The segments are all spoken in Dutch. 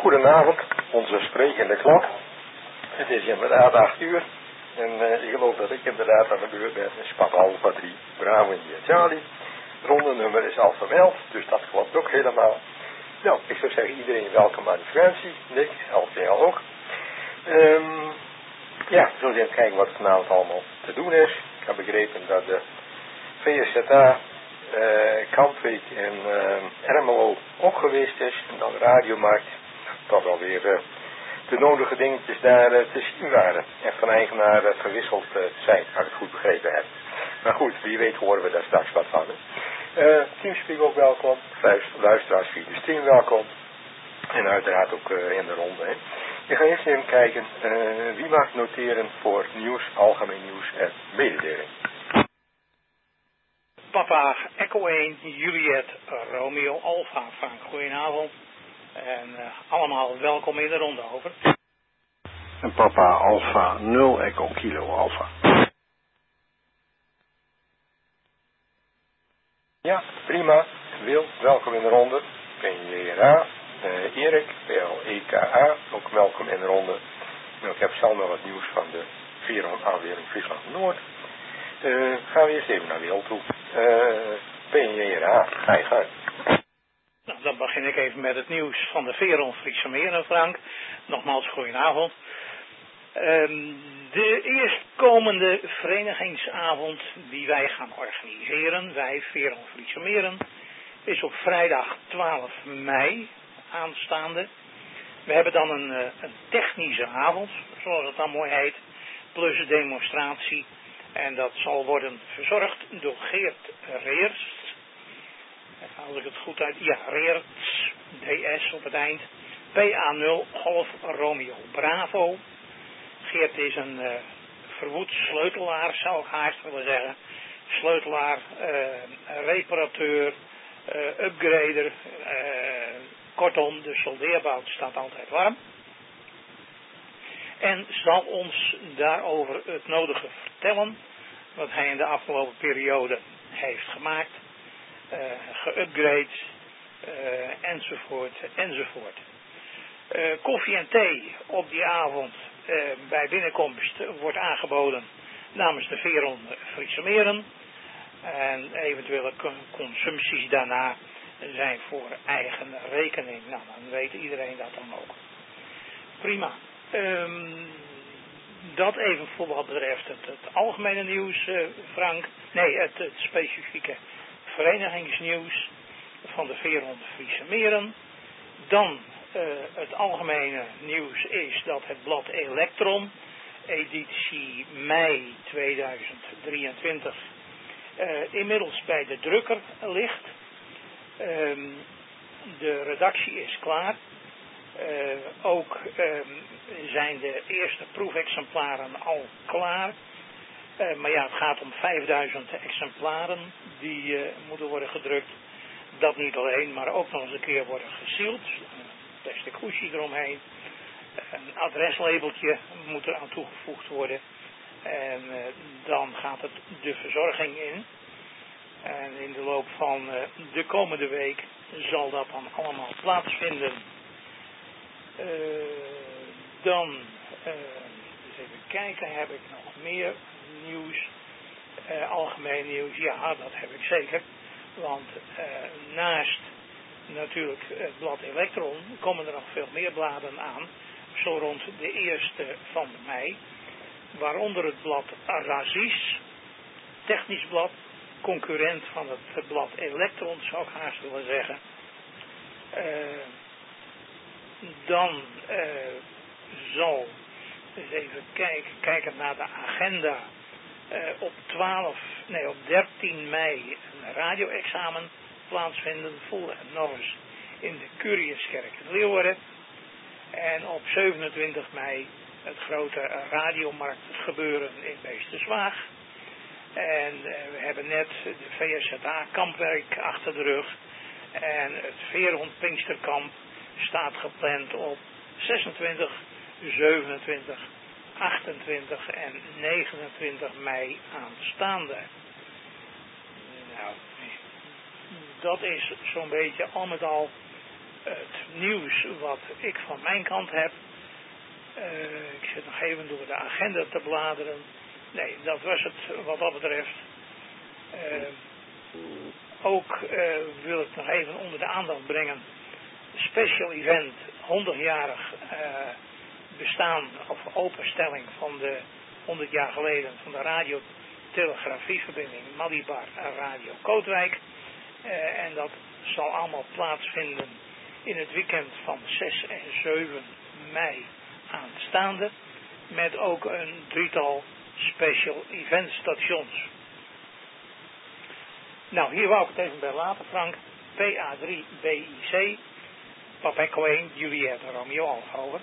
Goedenavond, onze sprekende klok. Het is inderdaad 8 uur. En ik geloof dat ik inderdaad aan de beurt ben. Het is Papa Alpha 3, Bravo India Charlie. Rondennummer is al vermeld, dus dat klopt ook helemaal. Nou, ik zou zeggen iedereen welkom aan de frequentie. Nick, als al ook. Ja, we zullen even kijken wat vanavond allemaal te doen is. Ik heb begrepen dat de VSZA Kampweek in Ermelo ook geweest is. En dan de radiomarkt. Dat alweer de nodige dingetjes daar te zien waren. En van eigenaar verwisseld zijn, als ik het goed begrepen heb. Maar goed, wie weet horen we daar straks wat van. Teamspeak ook welkom. Luisteraars via de stream welkom. En uiteraard ook in de ronde. Hè. We gaan eerst even kijken wie mag noteren voor nieuws, algemeen nieuws en mededeling. Papa Echo 1, Juliet, Romeo Alpha. Frank, goedenavond. En allemaal welkom in de ronde, over. En Papa Alpha 0 Echo Kilo Alpha. Ja, prima. Wil, welkom in de ronde. PNJRA, Erik, PLEKA, ook welkom in de ronde. Nou, ik heb zelf nog wat nieuws van de Veron afdeling Friesland Noord. Gaan we eerst even naar Wil toe. PNJRA, ga je gang. Nou, dan begin ik even met het nieuws van de Veron Friese Meren, Frank. Nogmaals, goedenavond. De eerstkomende verenigingsavond die wij gaan organiseren, wij Veron Friese Meren, is op vrijdag 12 mei aanstaande. We hebben dan een technische avond, zoals het dan mooi heet, plus een demonstratie. En dat zal worden verzorgd door Geert Reers. Als ik het goed uit... Ja, Reers, DS op het eind. PA0 Golf Romeo Bravo. Geert is een verwoed sleutelaar, zou ik haast willen zeggen. Sleutelaar, reparateur, upgrader. Kortom, de soldeerbout staat altijd warm. En zal ons daarover het nodige vertellen. Wat hij in de afgelopen periode heeft gemaakt. Geupgrade. Enzovoort, enzovoort. Koffie en thee op die avond bij binnenkomst wordt aangeboden namens de Veron Friese Meren. En eventuele consumpties daarna zijn voor eigen rekening. Nou, dan weet iedereen dat dan ook. Prima. Dat even voor wat betreft het algemene nieuws, Frank. Nee, het specifieke verenigingsnieuws van de Veron Friese Meren. Dan het algemene nieuws is dat het blad Elektron, editie mei 2023, inmiddels bij de drukker ligt. De redactie is klaar. Ook zijn de eerste proefexemplaren al klaar. Maar ja, het gaat om 5000 exemplaren die moeten worden gedrukt. Dat niet alleen, maar ook nog eens een keer worden gesield. Een plastic hoesje eromheen. Een adreslabeltje moet er aan toegevoegd worden. En dan gaat het de verzorging in. En in de loop van de komende week zal dat dan allemaal plaatsvinden. Dan, eens even kijken, heb ik nog meer nieuws. Algemeen nieuws, ja, dat heb ik zeker. Want naast natuurlijk het blad Elektron komen er nog veel meer bladen aan. Zo rond de 1e van mei. Waaronder het blad Razis, technisch blad, concurrent van het blad Elektron, zou ik haast willen zeggen. Dan zal eens even kijken naar de agenda. Op 13 mei een radio-examen plaatsvinden, vol en nog eens in de Curiuskerk in Leeuwarden. En op 27 mei het grote radiomarkt gebeuren in Beesterswaag. En we hebben net de VSZA kampwerk achter de rug. En het Veron Pinksterkamp staat gepland op 26, 27, 28 en 29 mei aanstaande. Nou, dat is zo'n beetje al met al het nieuws wat ik van mijn kant heb. Ik zit nog even door de agenda te bladeren. Nee, dat was het wat dat betreft. Ook wil ik nog even onder de aandacht brengen. Special event, 100-jarig bestaan of openstelling van de 100 jaar geleden van de radiotelegrafieverbinding Malibar Radio Kootwijk. En dat zal allemaal plaatsvinden in het weekend van 6 en 7 mei aanstaande. Met ook een drietal special event stations. Nou, hier wou ik het even bij laten, Frank. PA3BIC, Papa Echo 1, Juliet Romeo Alfa, over.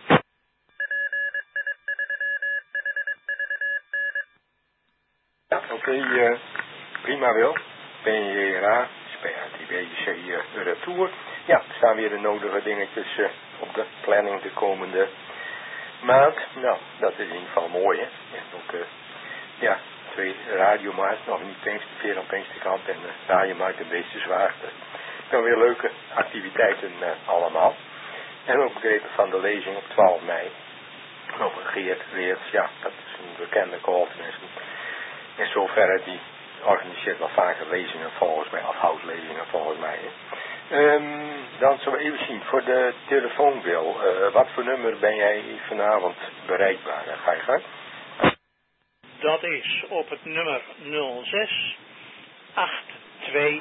Ja, oké, prima wel. PNJRA, PA3BIC retour. Ja, er staan weer de nodige dingetjes op de planning de komende maand. Nou, dat is in ieder geval mooi, hè. En ook, ja, 2 radiomarkt, nog niet Veer aan Pinksterkamp en radiomarkt een beetje zwaar. Dan weer leuke activiteiten allemaal. En ook begrepen van de lezing op 12 mei. Over Geert Weerts, ja, dat is een bekende columnist. In zoverre die organiseert wel vaker lezingen volgens mij, afhoudlezingen volgens mij. Dan zullen we even zien, voor de telefoonbel, wat voor nummer ben jij vanavond bereikbaar? Ga je gang. Dat is op het nummer 06 82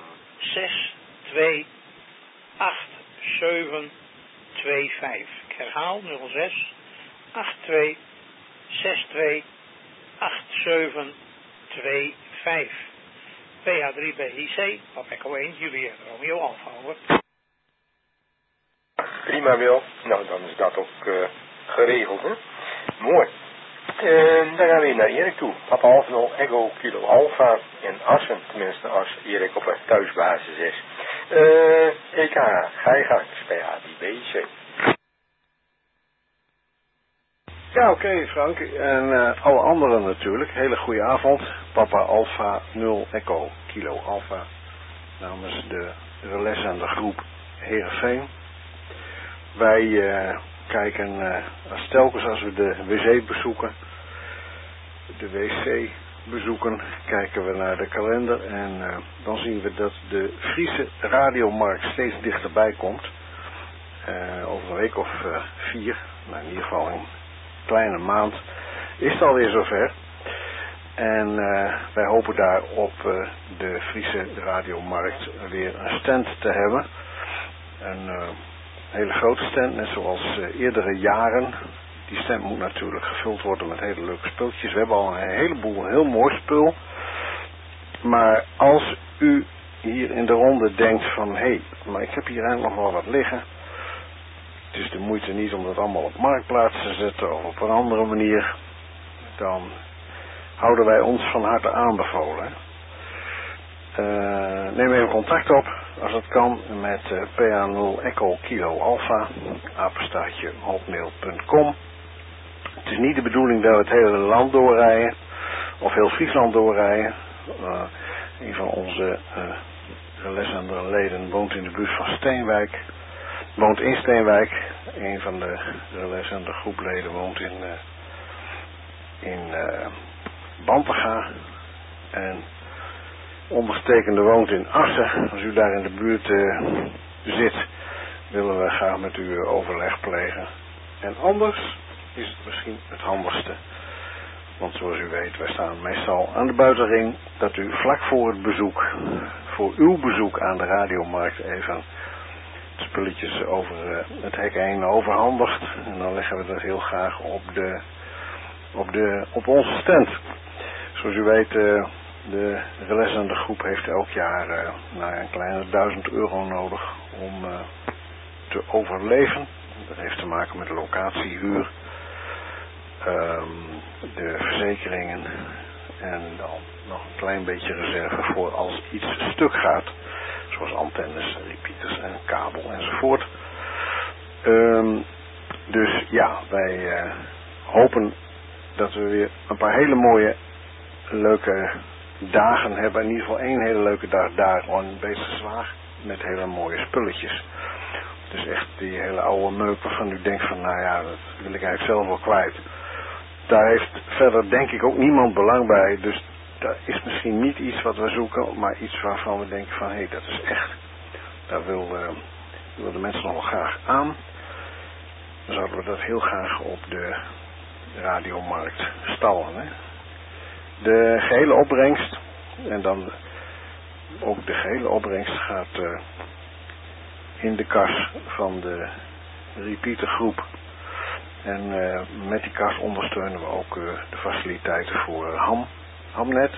62 87 25. Ik herhaal 06 82 62 87 25. PH3BIC, Papa Echo 1, Juliet Romeo Alfa, over. Prima Wil, nou dan is dat ook geregeld, hè? Mooi. Dan gaan we weer naar Erik toe. Papa Alfa Echo Kilo Alfa in Assen, tenminste als Erik op een thuisbasis is. EK, ga je gang, PH3BIC. Ja, oké, Frank. En alle anderen natuurlijk. Hele goede avond. Papa Alfa 0 Echo Kilo Alfa. Namens de relais en de groep Heerenveen. Wij kijken telkens als we de wc bezoeken. De wc bezoeken. Kijken we naar de kalender. En dan zien we dat de Friese radiomarkt steeds dichterbij komt. Over een week of 4. Nou, in ieder geval een kleine maand is het alweer zover. En wij hopen daar op de Friese radiomarkt weer een stand te hebben. Een hele grote stand, net zoals eerdere jaren. Die stand moet natuurlijk gevuld worden met hele leuke spulletjes. We hebben al een heleboel heel mooi spul. Maar als u hier in de ronde denkt van, hé, maar ik heb hier eigenlijk nog wel wat liggen. Het is de moeite niet om dat allemaal op marktplaats te zetten of op een andere manier. Dan houden wij ons van harte aanbevolen. Neem even contact op, als dat kan, met PA0 Echo Kilo Alpha, apenstaartje hotmail.com. Het is niet de bedoeling dat we het hele land doorrijden, of heel Friesland doorrijden. Een van onze relais leden woont in de buurt van Steenwijk. Woont in Steenwijk. Een van de relais en de groepleden woont in Bantega. En ondergetekende woont in Assen. Als u daar in de buurt zit, willen we graag met u overleg plegen. En anders is het misschien het handigste. Want zoals u weet, wij staan meestal aan de buitenring, dat u vlak voor het bezoek, voor uw bezoek aan de radiomarkt even spulletjes over het hek heen overhandigt. En dan leggen we dat heel graag op onze stand. Zoals u weet, de relais en de groep heeft elk jaar een kleine €1000 nodig om te overleven. Dat heeft te maken met de locatiehuur, de verzekeringen en dan nog een klein beetje reserve voor als iets stuk gaat. Zoals antennes, repeaters en kabel enzovoort. Dus ja, wij hopen dat we weer een paar hele mooie, leuke dagen hebben. In ieder geval één hele leuke dag daar gewoon bezig zwaar met hele mooie spulletjes. Dus echt die hele oude meuk waarvan u denkt van, nou ja, dat wil ik eigenlijk zelf wel kwijt. Daar heeft verder denk ik ook niemand belang bij. Dus dat is misschien niet iets wat we zoeken, maar iets waarvan we denken van, hé, dat is echt, daar wil de mensen nog wel graag aan. Dan zouden we dat heel graag op de radiomarkt stallen. Hè? De gehele opbrengst, en dan ook de gehele opbrengst gaat in de kas van de repeatergroep. En met die kas ondersteunen we ook de faciliteiten voor Hamnet.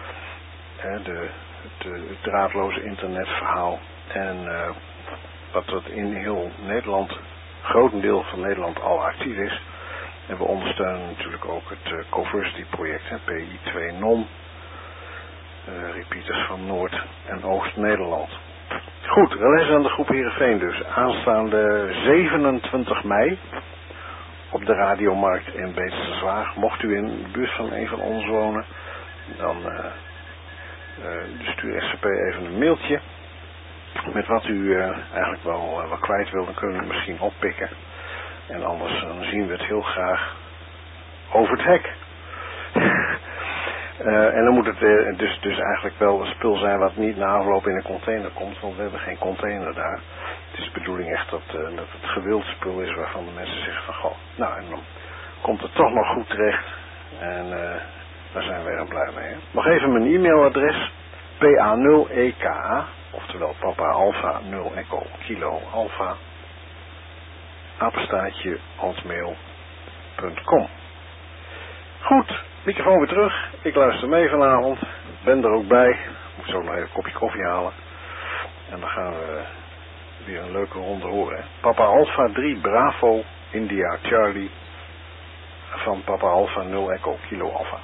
Het draadloze internetverhaal. En wat dat in heel Nederland, grotendeel van Nederland al actief is. En we ondersteunen natuurlijk ook het Coversity project, PI2 Non. Repeaters van Noord- en Oost-Nederland. Goed, relais aan de groep Heerenveen dus. Aanstaande 27 mei op de radiomarkt in Beesterswaag. Mocht u in de buurt van een van ons wonen, dan stuur SCP even een mailtje met wat u eigenlijk wel kwijt wil. Dan kunnen we het misschien oppikken. En anders dan zien we het heel graag over het hek. En dan moet het dus eigenlijk wel een spul zijn wat niet na afloop in een container komt, want we hebben geen container daar. Het is de bedoeling echt dat het gewild spul is waarvan de mensen zeggen van, goh, nou en dan komt het toch nog goed terecht. En daar zijn we erg blij mee. Hè? Nog even mijn e-mailadres, PA0EKA, oftewel Papa Alpha 0 Echo Kilo Alpha, @hotmail.com. Goed, microfoon weer terug. Ik luister mee vanavond. Ben er ook bij. Moet zo nog even een kopje koffie halen. En dan gaan we weer een leuke ronde horen. Hè? Papa Alpha 3 Bravo India Charlie van Papa Alpha 0 Echo Kilo Alpha.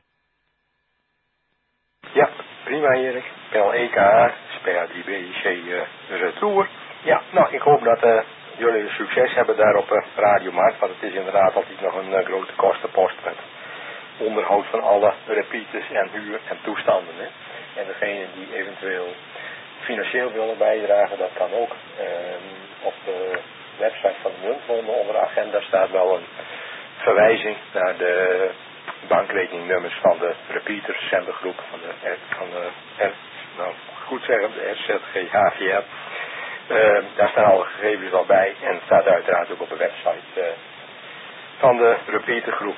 Ja, prima Erik. PL EKA, PA3BIC Retour. Ja, nou ik hoop dat jullie succes hebben daar op Radiomarkt, want het is inderdaad altijd nog een grote kostenpost met onderhoud van alle repeaters en huur en toestanden. Hè. En degene die eventueel financieel willen bijdragen, dat kan ook. Op de website van de Muntwonden onder de agenda staat wel een verwijzing naar de bankrekeningnummers van de repeaters, zendergroep van de RZG-HVR. Daar staan alle gegevens al bij en het staat uiteraard ook op de website van de repeatergroep.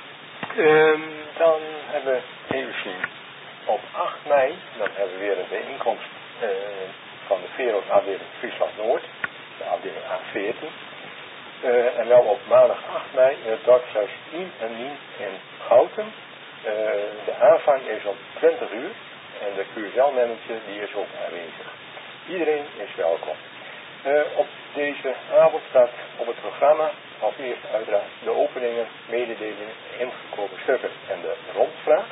Dan hebben we even zien op 8 mei, dan hebben we weer een bijeenkomst van de Veros afdeling Friesland Noord, de afdeling A14. En wel op maandag 8 mei in het dorpshuis Iem en Nien in Gouten. De aanvang is om 20 uur en de QSL-manager die is ook aanwezig. Iedereen is welkom. Op deze avond staat op het programma als eerste uiteraard de openingen, mededelingen, ingekomen stukken en de rondvraag.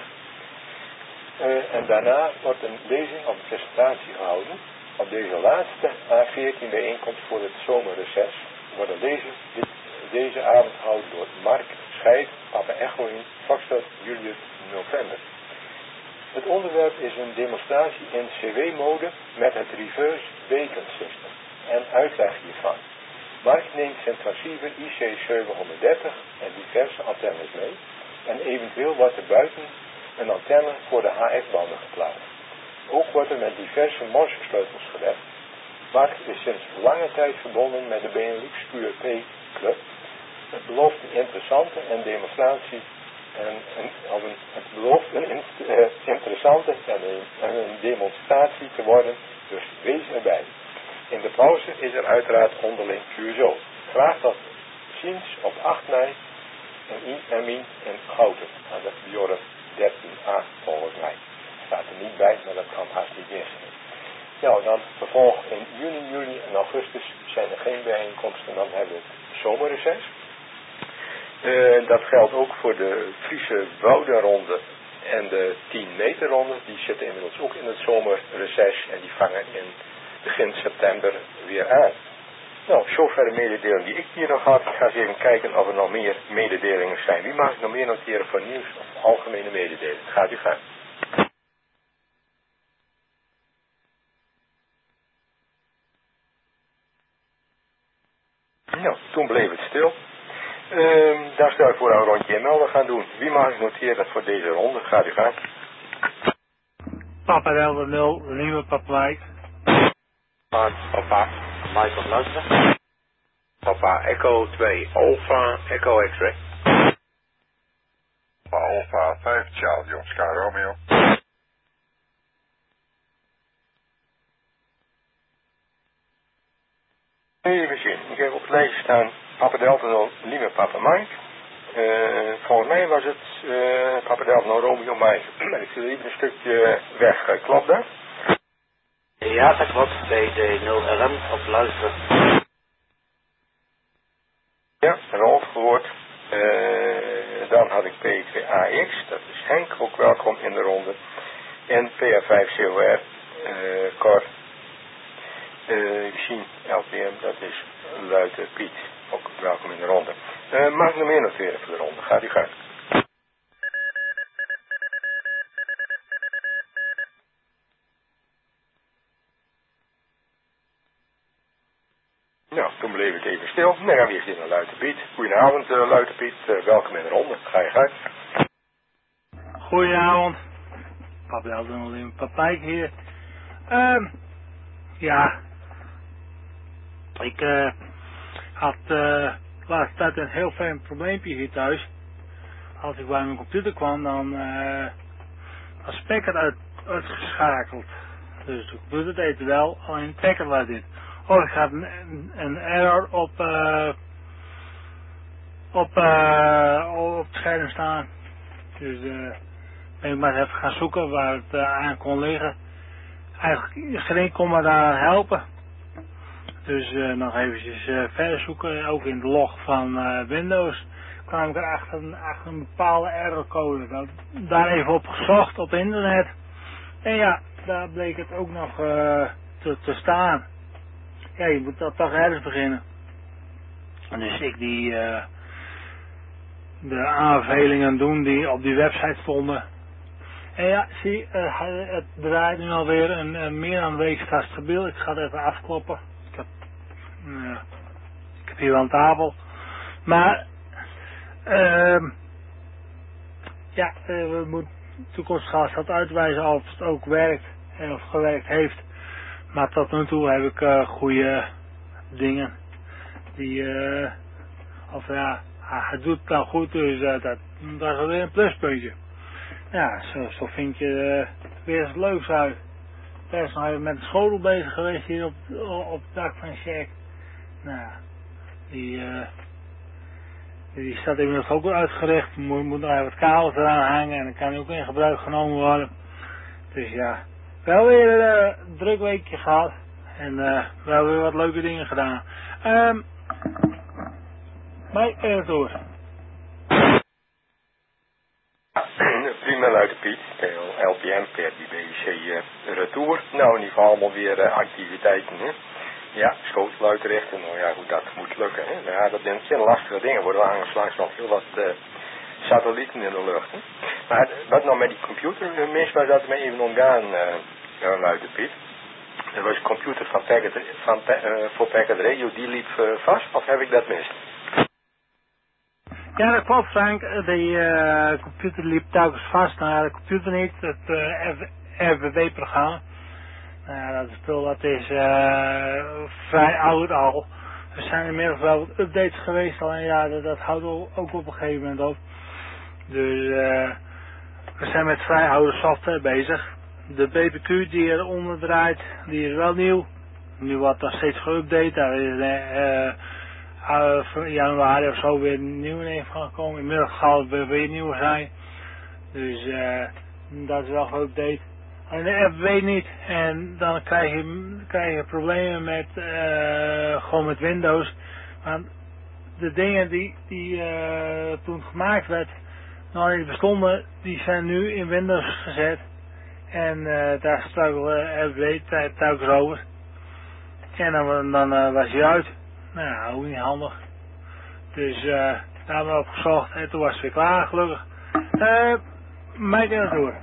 En daarna wordt een lezing of een presentatie gehouden. Op deze laatste A14 bijeenkomst voor het zomerreces wordt een lezing deze avond gehouden door Mark Scheid, Papa Echo in Foxtrot Julius November. Het onderwerp is een demonstratie in CW-mode met het reverse bacon system en uitleg hiervan. Mark neemt zijn transceiver IC730 en diverse antennes mee en eventueel wordt er buiten een antenne voor de HF-banden geplaatst. Ook wordt er met diverse morsesleutels gewerkt. Mark is sinds lange tijd verbonden met de Benelux QRP Club. Het belooft een interessante demonstratie het belooft een interessante en een demonstratie te worden, dus wees erbij. In de pauze is er uiteraard onderling QSO. Graag tot ziens op 8 mei in in Gouten aan de Bjorn 13a volgens mij. Staat er niet bij, maar dat kan haast niet missen. Nou, dan vervolg in juni, juli en augustus zijn er geen bijeenkomsten. Dan hebben we het zomerreces. Dat geldt ook voor de Friese Woudenronde en de 10 meter ronde. Die zitten inmiddels ook in het zomerreces en die vangen in begin september weer aan. Nou, zover de mededelingen die ik hier nog had. Ik ga eens even kijken of er nog meer mededelingen zijn. Wie mag ik nog meer noteren voor nieuws of algemene mededelingen? Gaat u gaan. stil. Dan stel ik voor dat we een rondje ML gaan doen. Wie mag ik noteren voor deze ronde? Gaat u gang. Papa Delta 0, Lima Papa Mike. Papa Mike op luisteren. Papa Echo 2 Alpha Echo X-ray. Papa Alpha 5 Charlie Oscar Romeo. Even zien. Ik heb op het lijstje staan Papa Delta 0 Lima Papa Mike. Volgens mij was het Papa Delta 0 Romeo Mike. Maar ik zie even een stukje weg. Klopt dat? Ja, dat klopt. BD0RM op luisteren. Ja, Rolf gehoord. Dan had ik P2AX, dat is Henk, ook welkom in de ronde. En PA5COR, Cor. Zien LPM, dat is Luiter Piet, ook welkom in de ronde. Mag ik nog meer noteren voor de ronde? Gaat u gang. Nou, toen bleef het even stil. Dan gaan we eerst in naar Luiter Piet. Goedenavond, Luiter Piet. Welkom in de ronde. Ga je gang. Goedenavond. Papa Delta 0 Lima Papa Mike hier. Ja. Ik had de laatste tijd een heel fijn probleempje hier thuis. Als ik bij mijn computer kwam, dan was Packet uitgeschakeld. Dus de computer deed het wel, alleen Packet was dit. Oh, ik had een error op het scherm staan. Dus ben ik maar even gaan zoeken waar het aan kon liggen. Eigenlijk geen kon me daar helpen. Dus nog eventjes verder zoeken, ook in de log van Windows kwam ik erachter een bepaalde errorcode. Daar even op gezocht op internet. En ja, daar bleek het ook nog te staan. Ja, je moet dat toch ergens beginnen. Dus ik de aanbevelingen doen die op die website stonden. En ja, zie, het draait nu alweer meer dan een week staat stabiel. Ik ga het even afkloppen. Ik heb hier wel een tafel. Maar, ja, we moeten toekomstgas dat uitwijzen of het ook werkt en of het gewerkt heeft. Maar tot nu toe heb ik goede dingen die, of ja, het doet het nou goed, dus dat is weer een pluspuntje. Ja, zo vind je weer eens leuks uit. Ik ben nog even met de school bezig geweest hier op het dak van Sjaak. Nou, die staat inmiddels ook wel uitgericht. Moet nog even wat kabels eraan hangen en dan kan hij ook in gebruik genomen worden. Dus ja, wel weer een druk weekje gehad. En wel weer wat leuke dingen gedaan. Maar even door. Prima Luiter Piet, LPM, PRDBC Retour. Nou, in ieder geval allemaal weer activiteiten. Hè? Ja, schootluiterrichten, nou ja, hoe dat moet lukken. Hè? Nou ja, dat zijn lastige dingen, worden we aangeslagen nog heel wat satellieten in de lucht. Hè? Maar wat nou met die computer mis was, dat me even ontgaan, Luiter Piet. Er was een computer voor Packet Radio, die liep vast, of heb ik dat mis? Ja, dat klopt Frank. Die computer liep telkens vast. Nou, de computer niet, het RWW-programma. Dat spul dat is vrij oud al. Er zijn inmiddels wel wat updates geweest, alleen ja, dat houdt ook op een gegeven moment op. Dus we zijn met vrij oude software bezig. De BBQ die eronder draait, die is wel nieuw. Nu wordt dat steeds geüpdate. Daar is januari of zo weer een nieuwe neer van gekomen. Inmiddels zal het weer nieuw zijn. Dus dat is wel geüpdate. En de FW niet. En dan krijg je problemen met gewoon met Windows. Want de dingen die toen gemaakt werd, nog niet bestonden, die zijn nu in Windows gezet. En daar struikelde FW telkens over. En dan was hij uit. Nou, ook niet handig. Dus daar hebben we op gezocht en toen was het weer klaar, gelukkig. Mij kan het door.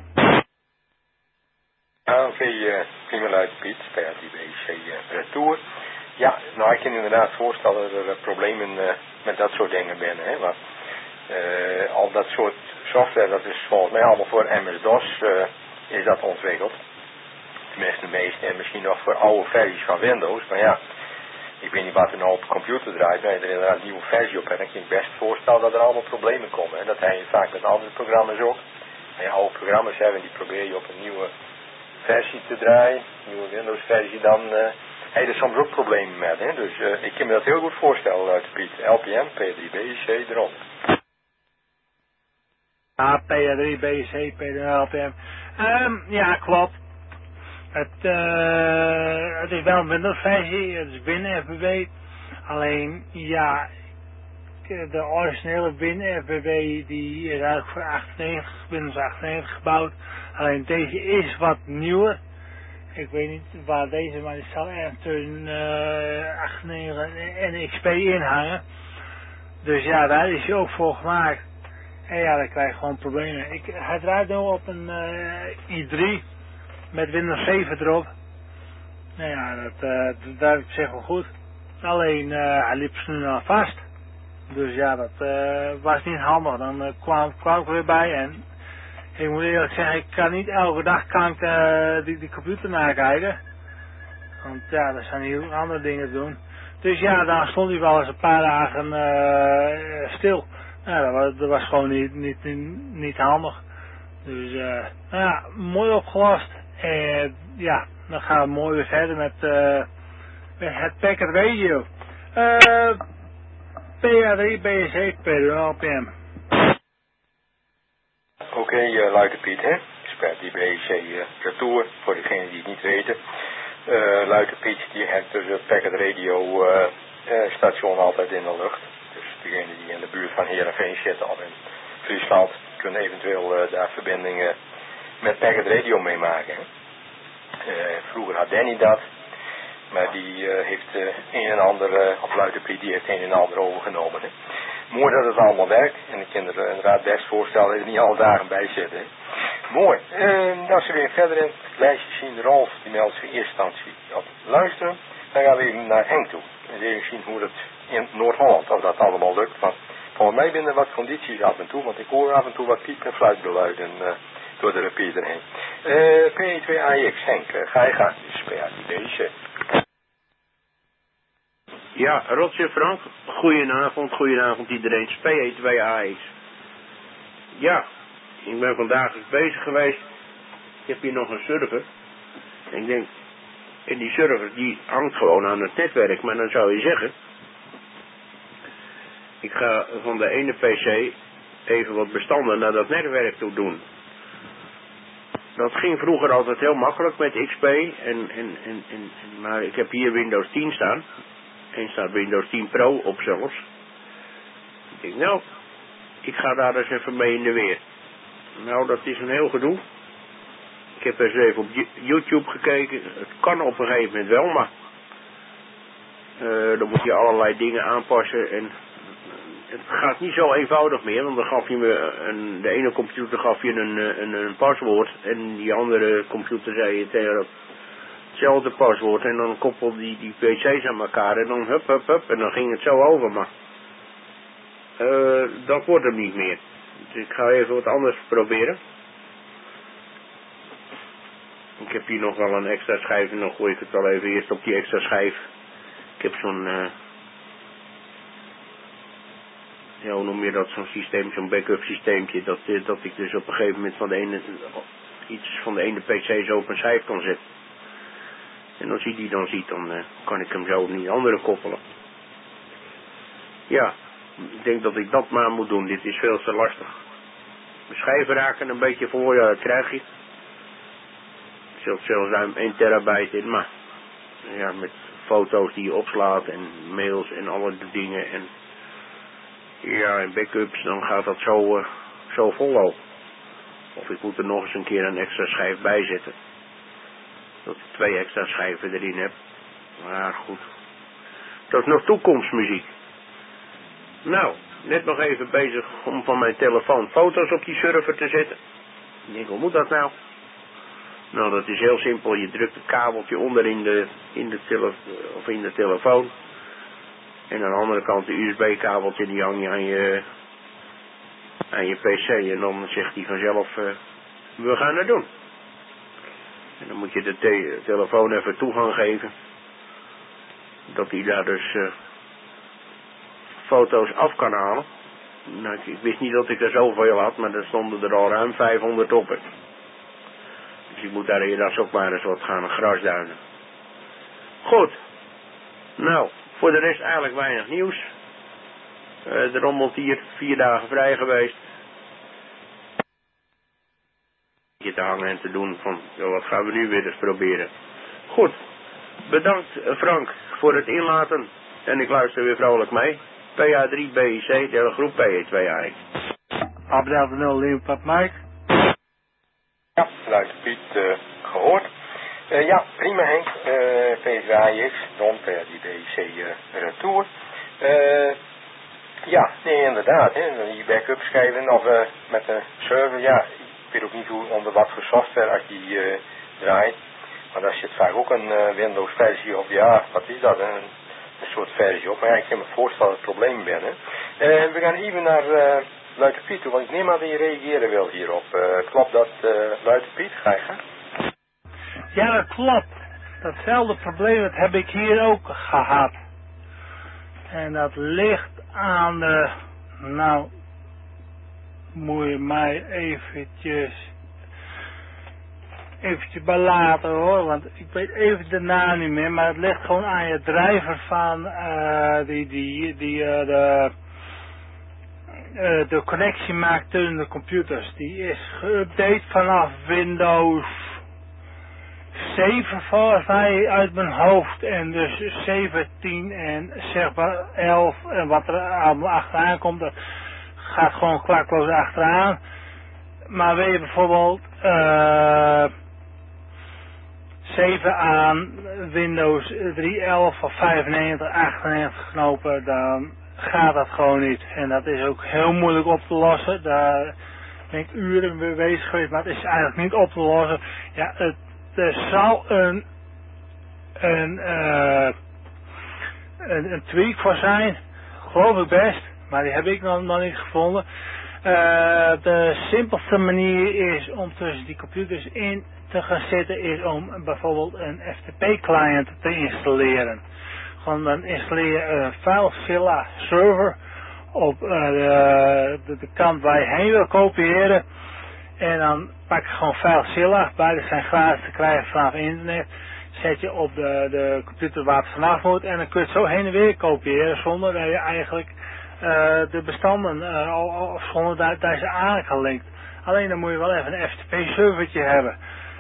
Oké, prima Luiter Piet, PRDBC Retour. Ja, nou ik kan inderdaad voorstellen dat er problemen met dat soort dingen binnen. Hè? Want al dat soort software, dat is volgens mij allemaal voor MS-DOS is dat ontwikkeld. Tenminste de meeste en misschien nog voor oude versies van Windows. Maar ja, ik weet niet wat er nou op de computer draait. Maar je er inderdaad een nieuwe versie op hebt. Dan kan ik best voorstellen dat er allemaal problemen komen. Hè? Dat heb je vaak met andere programma's ook. En je oude programma's hebben, die probeer je op een nieuwe versie te draaien. Een nieuwe Windows versie, dan heb je er soms ook problemen met. Hè? Dus ik kan me dat heel goed voorstellen, Piet. LPM, P3B, C erop. Ja, P3, BC, P3, LPM. Ja, klopt. Het is wel een Windows-versie, het is binnen FBB. Alleen, ja, de originele binnen FBB die is eigenlijk voor 98, Windows 98 gebouwd. Alleen deze is wat nieuwer. Ik weet niet waar deze, maar die zal ergens tussen 98 en XP in hangen. Dus ja, daar is hij ook voor gemaakt. En ja, dan krijg je gewoon problemen. Hij draait nu op een i3 met Windows 7 erop. Nou ja, dat werkt op zich wel goed. Alleen, hij liep snel vast. Dus ja, dat was niet handig. Dan kwam ik weer bij en ik moet eerlijk zeggen, ik kan niet elke dag die computer nakijken. Want ja, er zijn heel andere dingen te doen. Dus ja, dan stond hij wel eens een paar dagen stil. Nou, dat was gewoon niet handig. Dus ja, mooi opgelost. En ja, dan gaan we mooi weer verder met het Packet Radio. PA3, BSC, P3, LPM. Oké, Luiker Piet, hè? Expert die BSC Retour, voor degenen die het niet weten. Luiker Piet, die heeft dus het Packet Radio station altijd in de lucht. Dus degenen die in de buurt van Heerenveen zitten of in Friesland kunnen eventueel daar verbindingen met Packet Radio meemaken. Vroeger had Danny dat, maar die heeft een en ander, of Luiker Piet, die heeft een en ander overgenomen. Hè. Mooi dat het allemaal werkt en ik kan er inderdaad best voorstellen dat je er niet alle dagen bij zit. Hè. Mooi. Als we weer verder in het lijstje zien, Rolf, die meldt zich in eerste instantie op luisteren. Dan gaan we even naar Henk toe. En even zien hoe het in Noord-Holland, of dat allemaal lukt. Want volgens mij zijn er wat condities af en toe, want ik hoor af en toe wat piep en fluitgeluiden door de repeater heen. P2AX, Henk, ga je gang. Dus PA3BC. Ja, Rotje Frank, goedenavond iedereen, P2AX. Ja, ik ben vandaag eens bezig geweest. Ik heb hier nog een server. En ik denk, en die server die hangt gewoon aan het netwerk. Maar dan zou je zeggen, ik ga van de ene PC even wat bestanden naar dat netwerk toe doen. Dat ging vroeger altijd heel makkelijk met XP. Maar ik heb hier Windows 10 staan. En staat Windows 10 Pro op zelfs. Ik denk, nou, ik ga daar eens even mee in de weer. Nou, dat is een heel gedoe. Ik heb eens even op YouTube gekeken. Het kan op een gegeven moment wel, maar dan moet je allerlei dingen aanpassen. En het gaat niet zo eenvoudig meer, want dan gaf je me de ene computer gaf je een paswoord. En die andere computer zei je tegen hetzelfde paswoord. En dan koppelde die PC's aan elkaar en dan hup. En dan ging het zo over, maar dat wordt hem niet meer. Dus ik ga even wat anders proberen. Ik heb hier nog wel een extra schijf en dan gooi ik het wel even eerst op die extra schijf. Ik heb zo'n, ja, hoe noem je dat, zo'n systeem, zo'n backup systeempje, dat ik dus op een gegeven moment iets van de ene PC zo op een schijf kan zetten. En als hij die dan ziet, dan kan ik hem zo op die andere koppelen. Ja, ik denk dat ik dat maar moet doen, dit is veel te lastig. De schijven raken een beetje voor, ja, dat krijg je. Er zit zelfs ruim 1 terabyte in, maar ja, met foto's die je opslaat en mails en alle dingen en ja, en backups, dan gaat dat zo vol lopen. Of ik moet er nog eens een keer een extra schijf bij zetten. Dat ik 2 extra schijven erin heb. Maar goed. Dat is nog toekomstmuziek. Nou, net nog even bezig om van mijn telefoon foto's op die server te zetten. Ik denk, hoe moet dat nou? Nou, dat is heel simpel. Je drukt het kabeltje onder in de telefoon. En aan de andere kant de USB-kabeltje, die hang je aan je PC. En dan zegt hij vanzelf, we gaan het doen. En dan moet je de telefoon even toegang geven. Dat hij daar dus foto's af kan halen. Nou, ik wist niet dat ik er zoveel had, maar er stonden er al ruim 500 op. Dus ik moet daar helaas ook maar eens wat gaan grasduinen. Goed. Nou, voor de rest eigenlijk weinig nieuws. Er rommelt hier 4 dagen vrij geweest. Te hangen en te doen van, wat gaan we nu weer eens proberen. Goed. Bedankt Frank voor het inlaten. En ik luister weer vrolijk mee. PA3 BIC, derde groep PE2A. Abdel van 0 Leeuwpap Mike. Ja, luister Piet, gehoord. Ja, prima Henk. PSWAX, dan PA3 BIC retour. Ja, nee inderdaad. Hè, die backup schrijven of met een server. Ja, ik weet ook niet hoe onder wat voor software als die draait. Maar daar zit vaak ook een Windows versie of ja, wat is dat? Een soort versie op. Maar ja, ik kan me voorstellen dat het probleem ben. We gaan even naar Luiter Piet toe, want ik neem aan dat je reageren wil hierop. Klopt dat, Luiter Piet? Ga je gaan? Ja, dat klopt. Datzelfde probleem dat heb ik hier ook gehad. En dat ligt aan de... Nou, moet je mij eventjes belaten hoor, want ik weet even de naam niet meer, maar het ligt gewoon aan je driver van de connectie maakt tussen de computers. Die is geüpdate vanaf Windows 7 volgens mij uit mijn hoofd en dus 17 en zeg maar 11 en wat er allemaal achteraan komt, dat gaat gewoon klakloos achteraan. Maar wil je bijvoorbeeld 7 aan Windows 3.11 of 95, 98 knopen, dan gaat dat gewoon niet. En dat is ook heel moeilijk op te lossen. Daar ben ik uren mee bezig geweest, maar het is eigenlijk niet op te lossen. Ja, er zal een tweak voor zijn, geloof ik best, maar die heb ik nog niet gevonden. De simpelste manier is om tussen die computers in te gaan zitten, is om bijvoorbeeld een FTP-client te installeren. Gewoon dan installeer je een FileZilla server op de kant waar je heen wil kopiëren. En dan pak je gewoon FileZilla, beide zijn gratis te krijgen vanaf internet. Zet je op de computer waar het vanaf moet en dan kun je het zo heen en weer kopiëren zonder dat je eigenlijk de bestanden zonder dat je aangelinkt. Alleen dan moet je wel even een FTP-servertje hebben.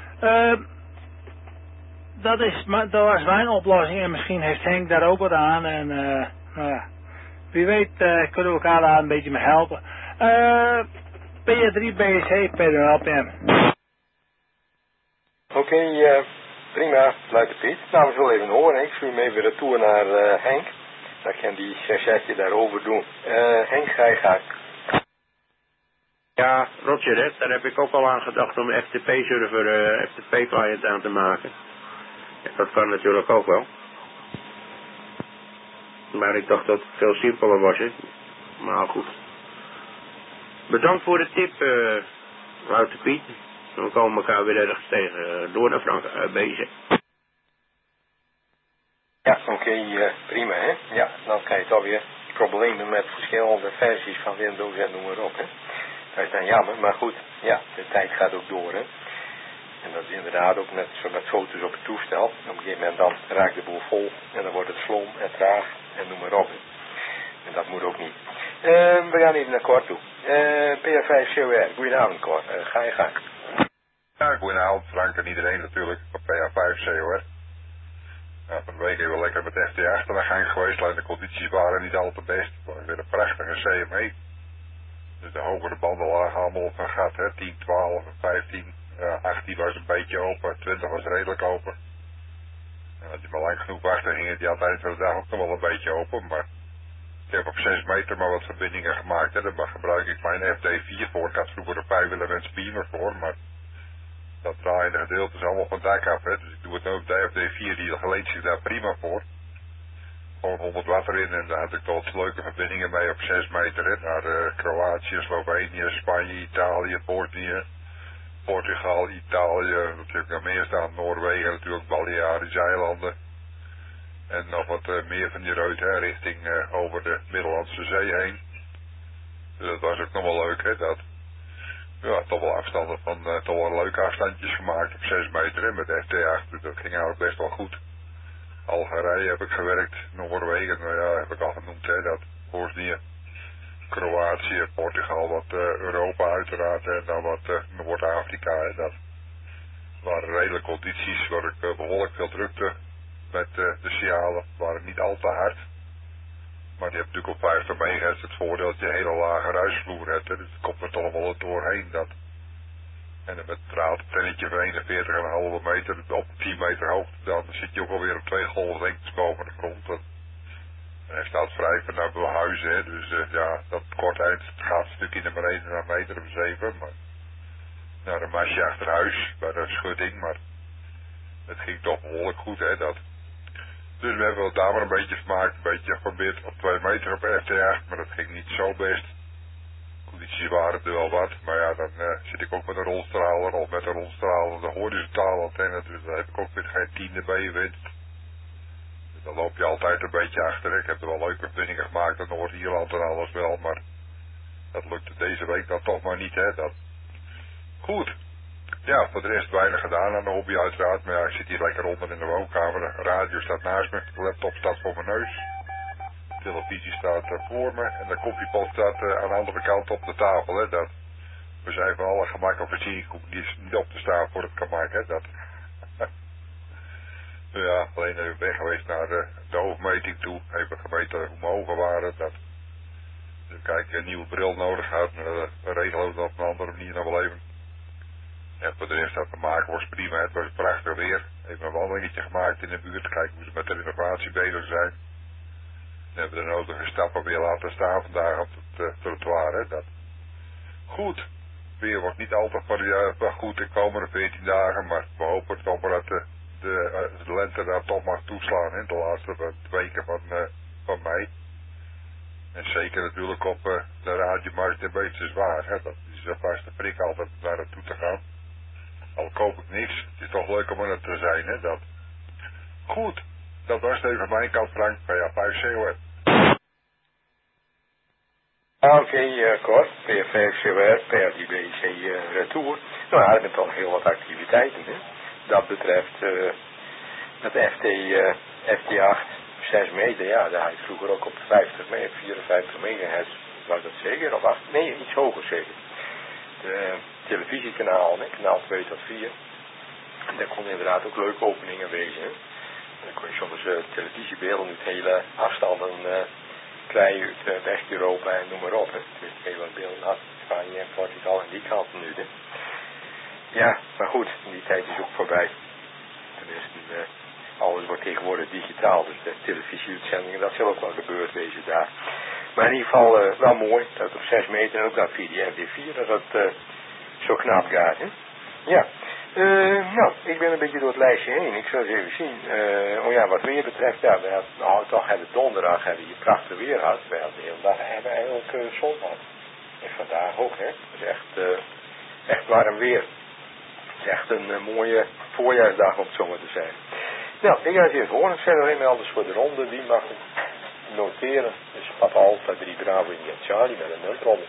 Dat was mijn oplossing en misschien heeft Henk daar ook wat aan. En nou ja, wie weet kunnen we elkaar daar een beetje mee helpen. PA3 BSC PDLPM. Oké, prima, Luiter Piet. Nou, we zullen even horen. Ik stuur hem even retour naar Henk. Dan kan die setje daarover doen. Henk, ga je gang. Ja, Roger, daar heb ik ook al aan gedacht om een FTP-server, FTP-client aan te maken. Ja, dat kan natuurlijk ook wel. Maar ik dacht dat het veel simpeler was, hè. Maar goed. Bedankt voor de tip, Luiter Piet. We komen elkaar weer ergens tegen door naar Frank bezig. Ja, oké, prima, hè. Ja, dan krijg je toch weer problemen met verschillende versies van Windows en noem maar op, hè. Dat is dan jammer, maar goed, ja, de tijd gaat ook door, hè. En dat is inderdaad ook net zo met foto's op het toestel. Op een gegeven moment dan raakt de boel vol en dan wordt het slom en traag en noem maar op. En dat moet ook niet. We gaan even naar Cor toe. PA5 COR, goedenavond Cor, ga je gang. Ja, goedenavond Frank en iedereen natuurlijk op PA5 COR. Nou, van de week even lekker met FT achter de gang geweest, alleen de condities waren niet al te best. Het was weer een prachtige CME. Dus de hogere banden lagen allemaal op een gat, hè, 10, 12, 15, 18 was een beetje open, 20 was redelijk open. En als je maar lang genoeg wachten ging, die had eind van de dag ook nog wel een beetje open, maar ik heb op 6 meter maar wat verbindingen gemaakt, hè. Daar gebruik ik mijn FD4 voor. Ik had vroeger een 5 elements beamer voor, maar Dat draaiende gedeelte is allemaal van dak af, hè. Dus ik doe het nu op D of D4, die geleent zich daar prima voor. Gewoon 100 watt erin en daar had ik tot leuke verbindingen mee op 6 meter, hè. Naar Kroatië, Slovenië, Spanje, Italië, Bosnië, Portugal, Italië, natuurlijk nog meer staan, Noorwegen, natuurlijk Balearische eilanden. En nog wat meer van die route, hè, richting over de Middellandse Zee heen. Dus dat was ook nog wel leuk, hè, dat. Ja, toch wel afstanden van, toch wel leuke afstandjes gemaakt op 6 meter, hè, met FT8, dat ging eigenlijk best wel goed. Algerije heb ik gewerkt, Noorwegen, nou ja, heb ik al genoemd, hè, dat Bosnië, Kroatië, Portugal, wat Europa uiteraard, en dan wat Noord-Afrika, hè, dat waren redelijke condities, waar ik behoorlijk veel drukte met de signalen, waren niet al te hard. Maar die hebt natuurlijk op 50 megahertz het voordeel dat je een hele lage ruisvloer hebt, hè, dus het komt er toch wel doorheen, dat. En dan met het draadtennetje van 41,5 meter op 10 meter hoogte, dan zit je ook alweer op 2 golflengtes boven de grond. En hij staat vrij vanuit mijn huizen, hè, dus ja, dat kort eind, het gaat een stukje naar beneden naar een meter of 7, maar naar een masje achter huis, bij de schudding, maar het ging toch behoorlijk goed, hè, dat. Dus we hebben daar maar een beetje gemaakt, een beetje geprobeerd op 2 meter op FT8, maar dat ging niet zo best. Condities waren er wel wat, maar ja, dan zit ik ook met een rolstraler of met een rolstraler, de horizontale antenne, dus daar heb ik ook weer geen 10 dB winst. Dus dan loop je altijd een beetje achter. Ik heb er wel leuke verbindingen gemaakt aan Noord-Ierland en alles wel, maar dat lukte deze week dan toch maar niet, hè. Dat. Goed. Ja, voor de rest weinig gedaan aan de hobby uiteraard, maar ja, ik zit hier lekker onder in de woonkamer, de radio staat naast me, de laptop staat voor mijn neus. De televisie staat voor me en de koffiepot staat aan de andere kant op de tafel, hè, dat. We zijn van alle gemak of zie ik die is niet op te staan voor het gemak, hè, dat. Ja, alleen even weg geweest naar de oogmeting toe, even gemeten hoe mijn ogen waren, dat. Dus kijk, een nieuwe bril nodig had, we regelen het op een andere manier nog wel even. En voor de rest dat te maken was prima, het was prachtig weer. Even een wandelingetje gemaakt in de buurt, kijken hoe ze met de renovatie bezig zijn. Dan hebben we de nodige stappen weer laten staan vandaag op het trottoir, hè, dat. Goed, weer wordt niet altijd maar goed de komende 14 dagen, maar we hopen toch maar dat de lente daar toch mag toeslaan, hè, de laatste weken van mei. En zeker natuurlijk op de radiomarkt een beetje zwaar, hè, dat is een vaste prik altijd naar naartoe te gaan. Al koop ik niks, het is toch leuk om er te zijn, hè, dat. Goed, dat was het even van mijn kant, Frank, ja, 5 COR. Oké, kort, P5 COR, PRDBC retour. Nou ja, er zijn toch heel wat activiteiten, hè. Dat betreft het FT8, 6 meter, ja, daar had je vroeger ook op 54 megahertz, was dat zeker, of 8, nee, iets hoger zeker. De televisiekanaal, hè, kanaal 2 tot 4. En daar kon inderdaad ook leuke openingen wezen. Hè. Dan kon je soms televisiebeelden met hele afstanden krijgen uit West-Europa en noem maar op. Hè. Dus heel wat beelden had Spanje en Portugal en die kanten nu. Hè. Ja, maar goed, die tijd is ook voorbij. Tenminste, alles wordt tegenwoordig digitaal, dus de televisieuitzendingen, dat zal ook wel gebeurd wezen daar. Maar in ieder geval wel mooi, dat op 6 meter en ook dat via die FD4, dat het zo knap gaat, hè. Ja, nou, ik ben een beetje door het lijstje heen. Ik zal eens even zien. Oh ja, wat weer betreft, ja, we hadden, nou, toch hebben donderdag hebben we hier prachtig weer gehad. We hadden de hele dag hebben eigenlijk zon gehad. En vandaag ook, hè. Het is echt warm weer. Het is echt een mooie voorjaarsdag om het zo maar te zijn. Nou, ik ga het even horen. Ik zet nog eenmaal alles voor de ronde. Die mag ik noteren. Dus Papa Alpha 3 Bravo India Charlie met een nulronde.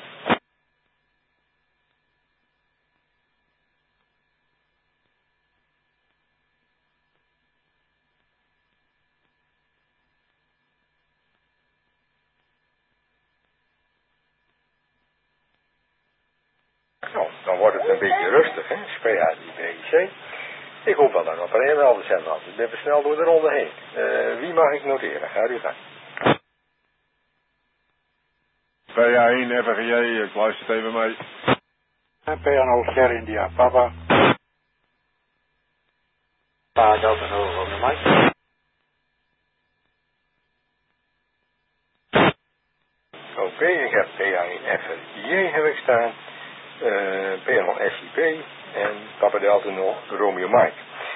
Nou, dan wordt het een beetje rustig, hè. Spea die BIC. Ik hoop wel dat nog een wel de zender had. Ik ben snel door de ronde heen. Wie mag ik noteren? Ga u gaan. PA1 FRJ, ik luister het even mee. PA0 Ger India Papa. Pa Delta Nova van de Mike. Oké, ik heb PA1 FRJ heb ik staan. PA0 SIP, en Papa Delta 0 Romeo Mike.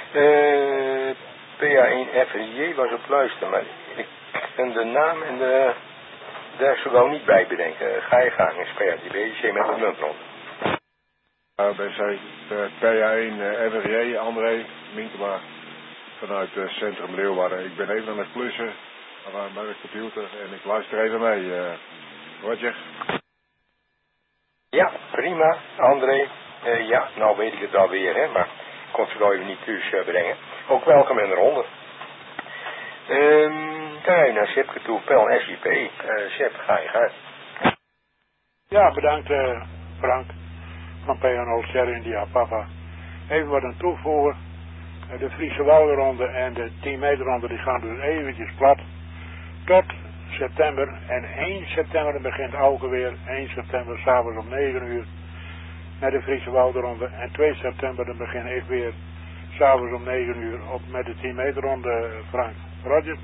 PA1 FRJ was op luisteren, maar ik vind de naam en daar zou ik wel niet bij bedenken. Ga je gang eens PA3BC met de muntronde. ABC PA1 FRJ, André Minkema vanuit Centrum Leeuwarden. Ik ben even aan het klussen aan mijn computer en ik luister even mee. Roger. Ja, prima, André. Ja, nou weet ik het alweer, hè, maar ik kon het wel even niet thuis brengen. Ook welkom in de ronde. Kijk naar Sipke toe, Pel SJP. Sip, ga je gang. Ja, bedankt Frank van P&O Sierra India Papa. Even wat aan toevoegen. De Friese Woudenronde en de 10 meter ronde die gaan dus eventjes plat. Tot september. En 1 september begint ook weer 1 september s'avonds om 9 uur met de Friese Woudenronde. En 2 september dan begin ik weer s'avonds om 9 uur met de 10 meter ronde, Frank. Roger.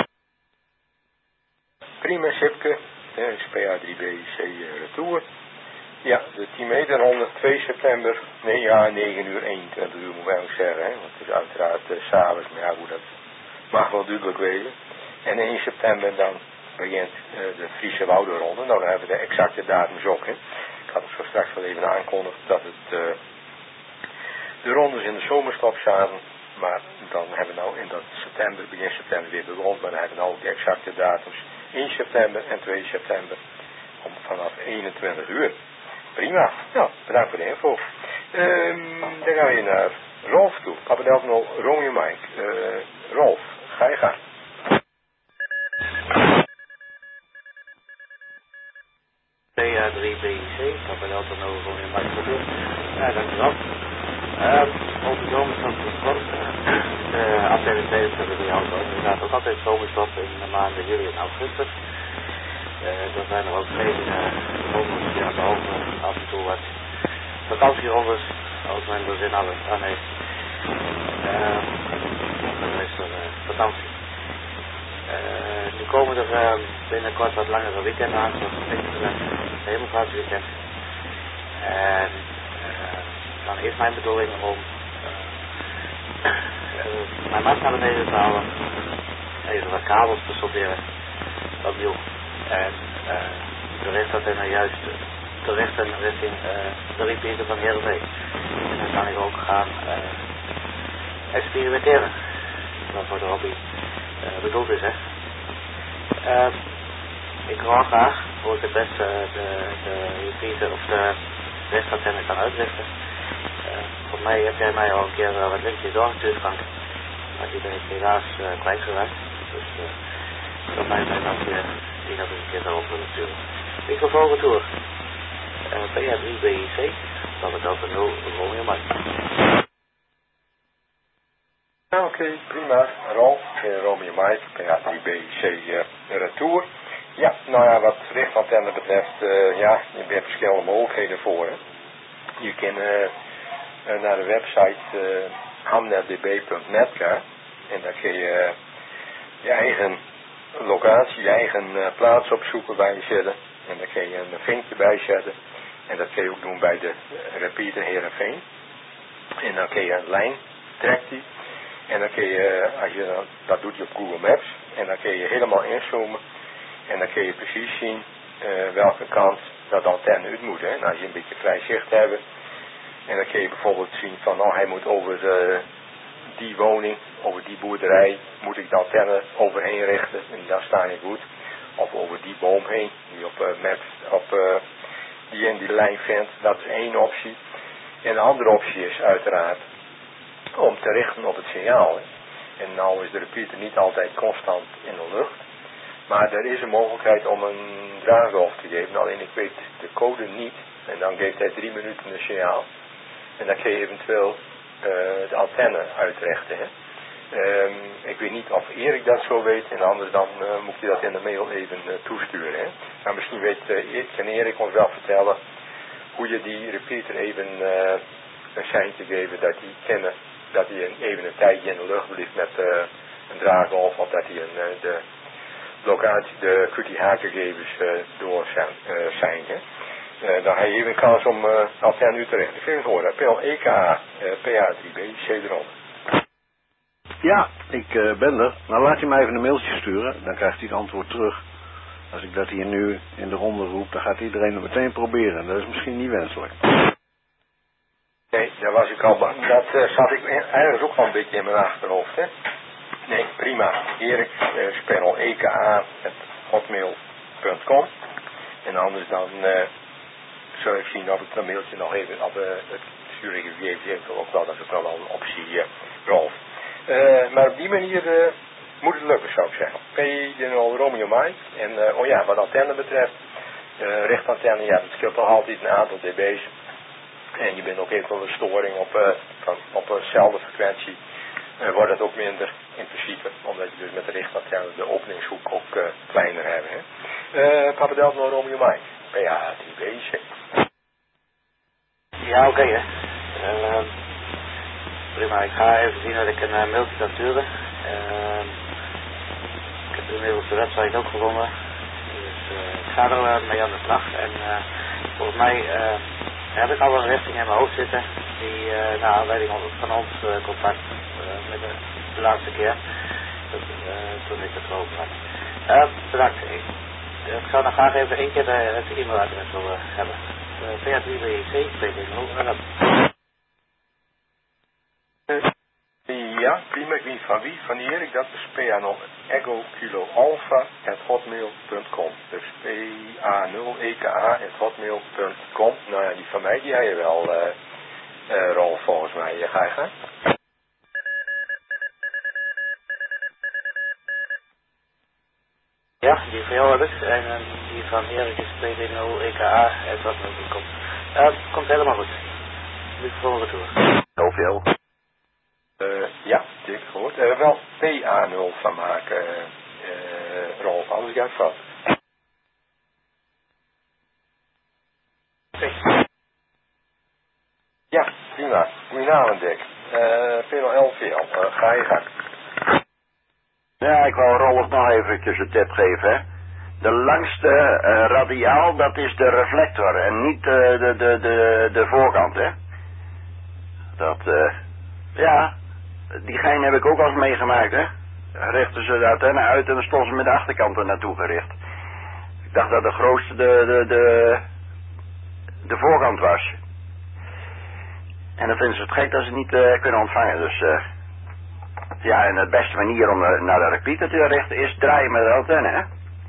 Prima, Sipke. PA3BC retour. Ja, de 10 meter ronde 2 september. Nee, ja, 9 uur, 21 uur moet ik ook zeggen. Hè? Want het is uiteraard s'avonds, maar ja, goed, dat mag wel duidelijk wezen. En 1 september dan begint de Friese Woudenronde. Nou, dan hebben we de exacte datums ook. Hè? Ik had het zo straks wel even aangekondigd dat het de rondes in de zomerstop zaten. Maar dan hebben we nou in dat september, begin september weer de rond. Maar dan hebben we nou de exacte datums. 1 september en 2 september. Vanaf 21 uur. Prima. Nou, bedankt voor de info. Dan gaan we naar Rolf toe. Papa Delta 0 Romeo Mike. Rolf, ga je gang. PA3BC, Papa Delta 0 Romeo Mike. Ja, dankjewel. Over de zomerstop komt de afdeling 22 die auto. Er gaat ook altijd zomerstop in de maanden juli en augustus. Er zijn er ook geen rondes die aan de hoogte af en toe wat vakantierondes, als men er zin aan heeft. Dan is er vakantie. Nu komen er binnenkort wat langere weekenden aan, zoals het Hemelvaartsweekend. En dan is mijn bedoeling om mijn mast naar beneden te halen, even wat kabels te solderen, opnieuw. En de rechtantenne juist te richten richting de repeater van Heerenveen. En dan kan ik ook gaan experimenteren. Wat voor de hobby bedoeld is, hè. Ik hoor graag hoe ik het beste de repeater of de rechtantenne kan uitrichten. Voor mij heb jij mij al een keer wat linkjes doorgestuurd, Frank. Maar die ben ik helaas kwijtgeraakt. Dus voor mij ben dat weer die had ik een keer daarop willen sturen. Microfoon retour. PA3BC, dan het over 0 Romeo Mike. Oké, prima. Rolf, Romeo Mike, PA3BC retour. Ja, nou ja, wat richtantenne betreft, ja, je hebt verschillende mogelijkheden voor. Hè. Je kan naar de website hamnetdb.net gaan en daar kun je je eigen locatie, je eigen plaats opzoeken waar je zit. En daar kun je een vinkje bij zetten. En dat kun je ook doen bij de repeater Heerenveen. En dan kun je een lijn, trekt die. En dan kun je, als je dat doet je op Google Maps. En dan kun je helemaal inzoomen. En dan kun je precies zien welke kant dat antenne uit moet. Hè. En als je een beetje vrij zicht hebt. En dan kun je bijvoorbeeld zien van, nou hij moet over die woning, over die boerderij, moet ik de antenne overheen richten. En daar sta je goed. Of over die boom heen, die op Maps, die in die lijn vindt. Dat is één optie. En een andere optie is uiteraard om te richten op het signaal. Hè. En nou is de repeater niet altijd constant in de lucht. Maar er is een mogelijkheid om een draaikolf te geven. Alleen ik weet de code niet. En dan geeft hij 3 minuten een signaal. En dan kun je eventueel de antenne uitrichten. Hè. Ik weet niet of Erik dat zo weet. En anders dan moet je dat in de mail even toesturen. Hè. Maar misschien kan Erik ons wel vertellen hoe je die repeater even een seintje geven dat die kennen dat hij even een tijdje in de lucht blijft met een draaikolf. Of dat hij de QTH-gegevens door zijn. Dan heb je even een kans om antenne Utrecht te kunnen horen. PL EKA, PA3B, C300. Ja, ik ben er. Nou, laat je mij even een mailtje sturen. Dan krijgt hij het antwoord terug. Als ik dat hier nu in de ronde roep, dan gaat iedereen het meteen proberen. Dat is misschien niet wenselijk. Nee, daar was ik al bang. Dat zat ik eigenlijk ook al een beetje in mijn achterhoofd, hè. Nee, prima. Erik, Sperrel EKA@hotmail.com. En anders dan zal ik zien of ik een mailtje nog even op het sturen gegeven ook wel. Dat is ook wel een optie, Rolf. Maar op die manier moet het lukken, zou ik zeggen. P0 Romeo Mike. En oh ja, wat antenne betreft, richtantenne, ja, dat scheelt toch altijd een aantal dB's. En je bent ook eventueel een storing op eenzelfde frequentie. Wordt het ook minder in principe, omdat je dus met de richtantenne de openingshoek ook kleiner hebt. Papa Delta Romeo Mike, PA3B. Ja, oké, hè. Prima, ik ga even zien dat ik een mailtje kan sturen. Ik heb inmiddels de website ook gevonden. Dus ik ga er mee aan de slag. En volgens mij heb ik al een richting in mijn hoofd zitten. Die naar aanleiding van ons contact met de laatste keer. Toen ik het erover had. Bedankt. Ik zou nog graag even één keer het e-mailadres willen hebben. PA3BC, PD0. Ja, prima. Ik weet van wie. Van Erik, dat is PA0 Echo Kilo Alpha @hotmail.com. Dus PA0 EKA @hotmail.com. Nou ja, die van mij, die heb je wel, Rolf, volgens mij. Ga je gaan? Ja, die van jou heb ik. En die van Erik is PD0 EKA @hotmail.com. Komt helemaal goed. Nu volgende toer. Heel veel. Ja, dik gehoord. Wel PA0 van maken, Rolf, anders ga ik vast. Ja, prima. Goedenavond, Dick. PL11, ga je gang. Ja, ik wou Rolf nog eventjes een tip geven, hè. De langste radiaal, dat is de reflector en niet de voorkant, hè. Dat, ja, die gein heb ik ook al eens meegemaakt, hè. Richten ze de antenne uit en dan stonden ze met de achterkant er naartoe gericht. Ik dacht dat de grootste de voorkant was. En dan vinden ze het gek dat ze niet kunnen ontvangen, dus ja, en de beste manier om naar de repeater te richten is draaien met de antenne, hè.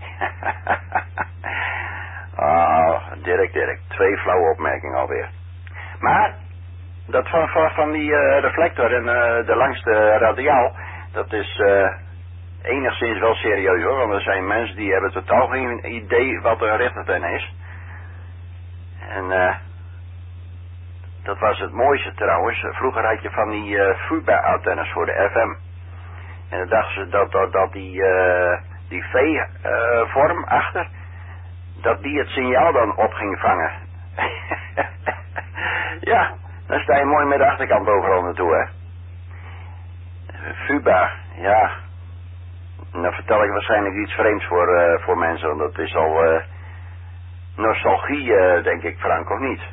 Oh, Dirk, 2 flauwe opmerkingen alweer. Maar dat van die reflector en de langste radiaal, dat is enigszins wel serieus, hoor. Want er zijn mensen die hebben totaal geen idee wat een richtantenne is. En dat was het mooiste trouwens. Vroeger had je van die FUBA-antennes voor de FM. En dan dachten ze dat die V-vorm achter, dat die het signaal dan op ging vangen. Ja, dan sta je mooi met de achterkant overal naartoe, hè. FUBA, ja. Dan vertel ik waarschijnlijk iets vreemds voor mensen, want dat is al nostalgie, denk ik, Frank, of niet?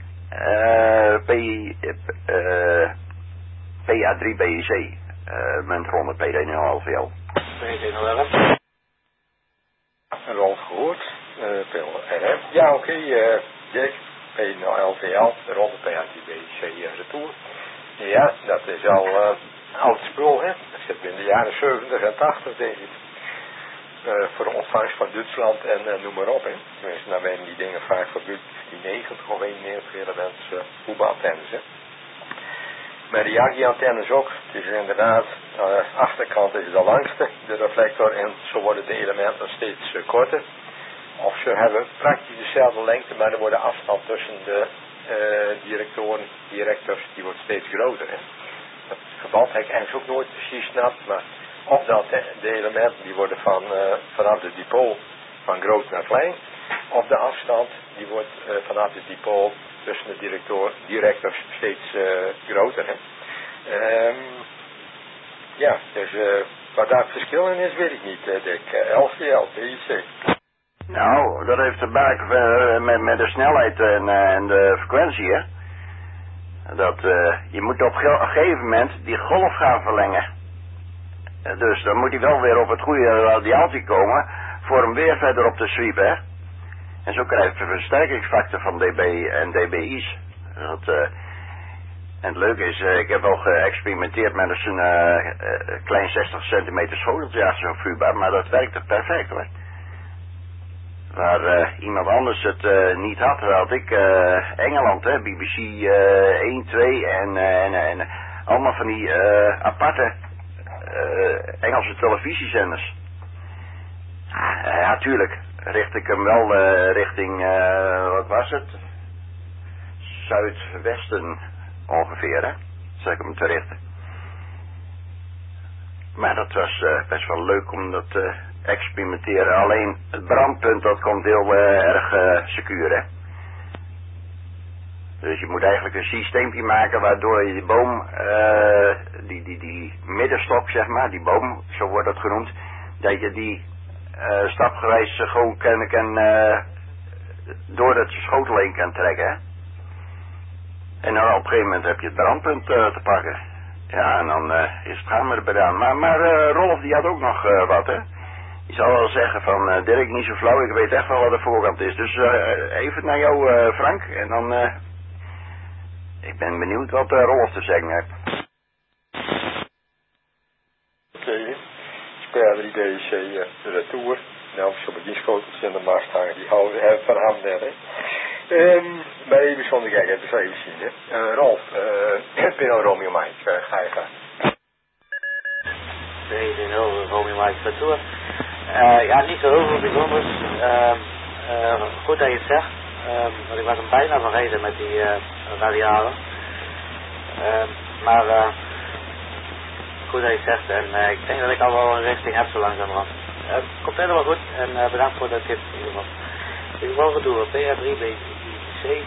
PA3BC, muntronde PD0LVL. PD011. Rolf gehoord. PLRM. Ja, oké, Dick. P0LVL, ronde PA3BC retour. Ja, dat is al oud spul, hè. Dat zit in de jaren 70 en 80, denk ik. Voor de ontvangst van Duitsland en noem maar op, hè. Tenminste, dan werden die dingen vaak verbuurd in 90 of 91 elements voetbalantennes, hè. Maar de Yagi-antennes ook. Het is inderdaad, de achterkant is de langste, de reflector, en zo worden de elementen steeds korter. Of ze hebben praktisch dezelfde lengte, maar er wordt de afstand tussen de directors, die wordt steeds groter. Hè. Dat verband heb ik eigenlijk ook nooit precies snapt, maar of dat de elementen die worden vanaf de dipool van groot naar klein, of de afstand die wordt vanaf de dipool tussen de directors steeds groter. Hè. Ja, dus wat daar het verschil in is, weet ik niet, Dick. LVL, PIC. Nou, dat heeft te maken met de snelheid en de frequentie, hè. Dat, je moet op een gegeven moment die golf gaan verlengen. Dus dan moet hij wel weer op het goede radiaaltje komen voor hem weer verder op te sweepen, hè. En zo krijg je een versterkingsfactor van dB en dBI's. En het leuke is, ik heb wel geëxperimenteerd met een klein 60 centimeter schoteltje achter zo'n vuurbaar, maar dat werkte perfect, hoor. Waar iemand anders het niet had, had ik Engeland, hè, BBC 1, 2 en allemaal van die aparte Engelse televisiezenders. Ja, tuurlijk richt ik hem wel richting, wat was het? Zuidwesten ongeveer, hè? Zou ik hem te richten. Maar dat was best wel leuk om dat te experimenteren. Alleen het brandpunt, dat komt heel erg secuur, hè. Dus je moet eigenlijk een systeempje maken waardoor je die boom, die middenstok, zeg maar, die boom, zo wordt dat genoemd, dat je die stapgewijs gewoon kan door het schotel heen kan trekken, hè. En dan op een gegeven moment heb je het brandpunt te pakken. Ja, en dan is het gaan met gedaan. Maar Rolf die had ook nog wat, hè. Die zal wel zeggen van, Dirk, niet zo flauw, ik weet echt wel wat de voorkant is. Dus even naar jou, Frank, en dan, ik ben benieuwd wat Rolf te zeggen heeft. Oké, Sperder DC retour. Nou, zo met die schotels in de mast hangen, die houden van hem net, hè. Maar even zonder kijken, dat is even zien, hè. Rolf, het ben al Romeo Mike, ga je gaan. 2-0, Romeo Mike retour. Ja, niet zo heel veel bijzonders. Goed dat je het zegt. Want ik was hem bijna vergeten met die radialen. Maar goed dat je het zegt. En ik denk dat ik al wel een richting heb zo langzamerhand. Komt helemaal goed. En bedankt voor dat tip in ieder geval. Ik wil het doen. PA3BC.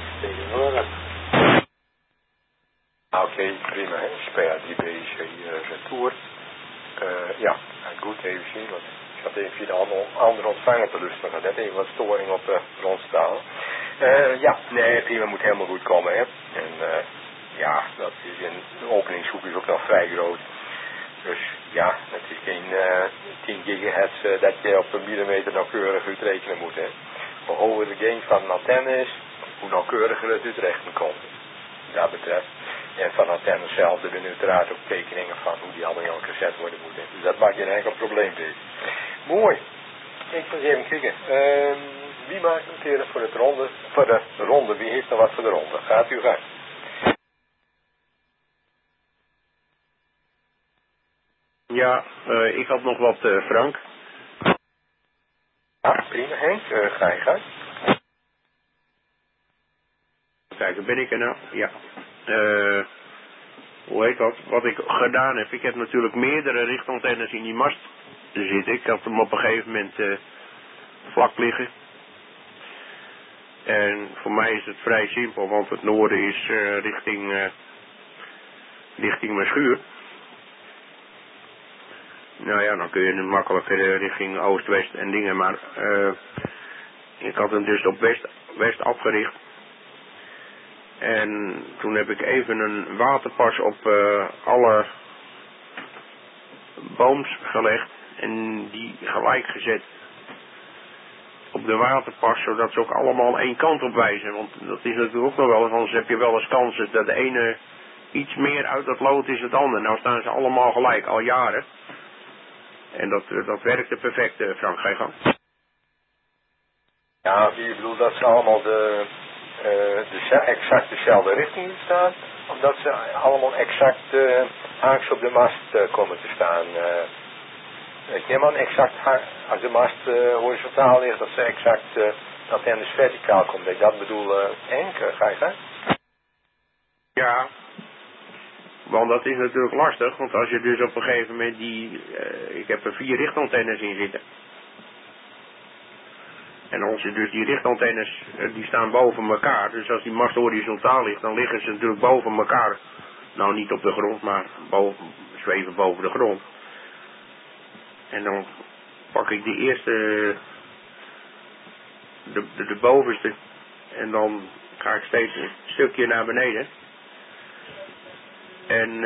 Oké, prima, hè. Sperder retour. Ja, goed even zien, want ik had even via de andere ontvanger te lusten, maar net even wat storing op de rondstaal. Ja, nee, prima, moet helemaal goed komen, hè. En ja, dat is een openingshoek is ook nog vrij groot. Dus ja, het is geen 10 gigahertz dat je op een millimeter nauwkeurig uitrekenen moet, hè. Hoe hoger de gain van een antenne is, hoe nauwkeuriger het uitrekenen komt. Dat betreft. En van antenne zelf er zijn uiteraard ook tekeningen van hoe die allemaal gezet worden moeten. Dus dat maakt geen enkel probleem deze. Mooi. Ik ga eens even kijken. Wie maakt een keer voor de ronde? Wie heeft nog wat voor de ronde? Gaat u gang. Ja, ik had nog wat, Frank. Ja, prima Henk. Ga je gang. Kijk, ben ik er nou? Ja. Hoe heet dat? Wat ik gedaan heb. Ik heb natuurlijk meerdere richtantennes in die mast zitten. Ik had hem op een gegeven moment vlak liggen. En voor mij is het vrij simpel, want het noorden is richting mijn schuur. Nou ja, dan kun je hem makkelijker richting oost-west en dingen. Maar ik had hem dus op west afgericht. En toen heb ik even een waterpas op alle booms gelegd en die gelijk gezet op de waterpas, zodat ze ook allemaal één kant op wijzen. Want dat is natuurlijk ook nog wel eens, anders heb je wel eens kansen dat de ene iets meer uit dat lood is dan het andere. Nou staan ze allemaal gelijk, al jaren. En dat werkte perfect, Frank, ga je gang. Ja, je bedoelt dat ze allemaal exact dezelfde richting staan, of dat ze allemaal exact haaks op de mast komen te staan. Ik neem aan exact als de mast horizontaal ligt, dat ze exact antennes verticaal komt. Dat bedoel Henk, ga je gaan? Ja, want dat is natuurlijk lastig, want als je dus op een gegeven moment ik heb er 4 richtantennes in zitten. En als je dus die richtantennes, die staan boven elkaar. Dus als die mast horizontaal ligt, dan liggen ze natuurlijk boven elkaar. Nou, niet op de grond, maar zweven boven de grond. En dan pak ik die eerste de bovenste. En dan ga ik steeds een stukje naar beneden. En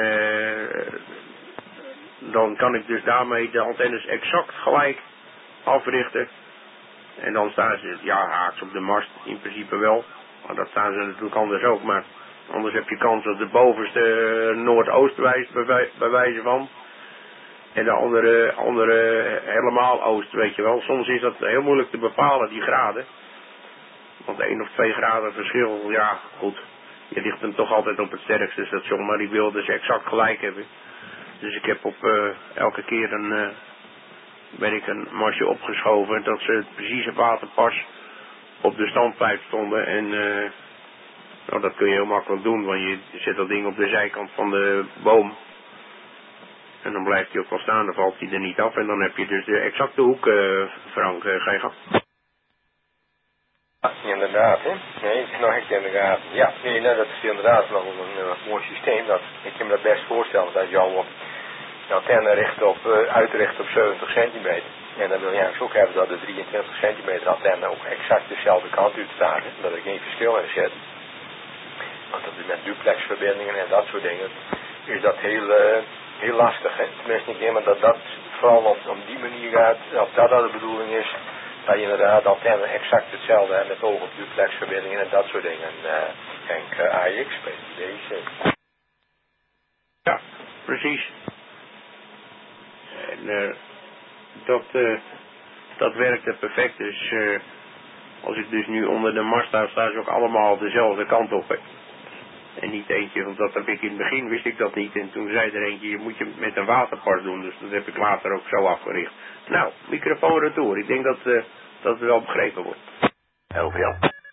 dan kan ik dus daarmee de antennes exact gelijk africhten. En dan staan ze, ja, haaks op de mast, in principe wel. Maar dat staan ze natuurlijk anders ook. Maar anders heb je kans dat de bovenste noordoost wijst, bij wijze van. En de andere helemaal oost, weet je wel. Soms is dat heel moeilijk te bepalen, die graden. Want 1 of 2 graden verschil, ja, goed. Je ligt hem toch altijd op het sterkste station, maar die wilden ze exact gelijk hebben. Dus ik heb op elke keer ben ik een masje opgeschoven dat ze precies op waterpas op de standpijp stonden. En nou, dat kun je heel makkelijk doen, want je zet dat ding op de zijkant van de boom. En dan blijft hij ook wel staan, dan valt hij er niet af. En dan heb je dus de exacte hoek, Frank, ga je gang. Ja, inderdaad, hè. Nee, nog een keer in de gaten. Ja, nee, nou, dat is inderdaad nog een mooi systeem. Ik kan me dat best voorstellen dat je al de antenne uitricht op 70 centimeter. En dan wil je eigenlijk ook hebben dat de 23 centimeter antenne ook exact dezelfde kant uitstaat. Dat er geen verschil in zit. Want dat is met duplexverbindingen en dat soort dingen is dat heel lastig, hè. Tenminste, ik neem dat vooral op die manier gaat, of dat de bedoeling is, dat je inderdaad antenne exact hetzelfde hebt met oog op duplexverbindingen en dat soort dingen. Denk AX, deze. Ja, precies. En dat werkte perfect. Dus als ik dus nu onder de mast sta, staan ze ook allemaal dezelfde kant op. Hè. En niet eentje, want dat heb ik in het begin wist ik dat niet. En toen zei er eentje, je moet je met een waterpas doen. Dus dat heb ik later ook zo afgericht. Nou, microfoon retour. Ik denk dat het wel begrepen wordt. Heel veel.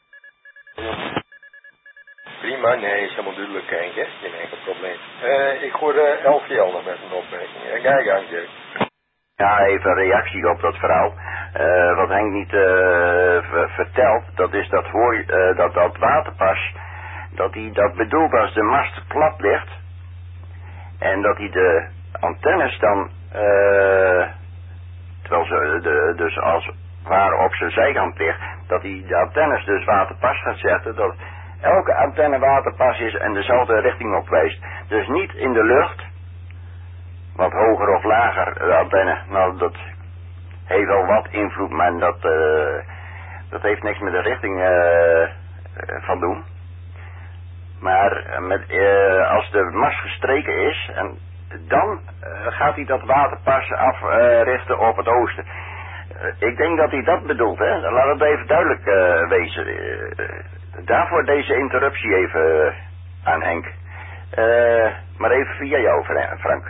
Prima, nee, is helemaal duidelijk, Henk, hè? Geen enkel probleem. Ik hoorde Elfjel nog met een opmerking. Ga je gang, Dirk. Ja, even een reactie op dat verhaal. Wat Henk niet vertelt, dat is dat waterpas, dat bedoelt als de mast plat ligt en dat hij de antennes dan, terwijl ze dus als waar op zijn zijkant ligt, dat hij de antennes dus waterpas gaat zetten, dat elke antenne waterpas is en dezelfde richting op wijst. Dus niet in de lucht, wat hoger of lager de antenne, nou dat heeft wel wat invloed, maar dat heeft niks met de richting van doen. Maar als de mast gestreken is, en dan gaat hij dat waterpas africhten op het oosten. Ik denk dat hij dat bedoelt, hè. Laat het even duidelijk wezen. Daarvoor deze interruptie even aan Henk. Maar even via jou, Frank.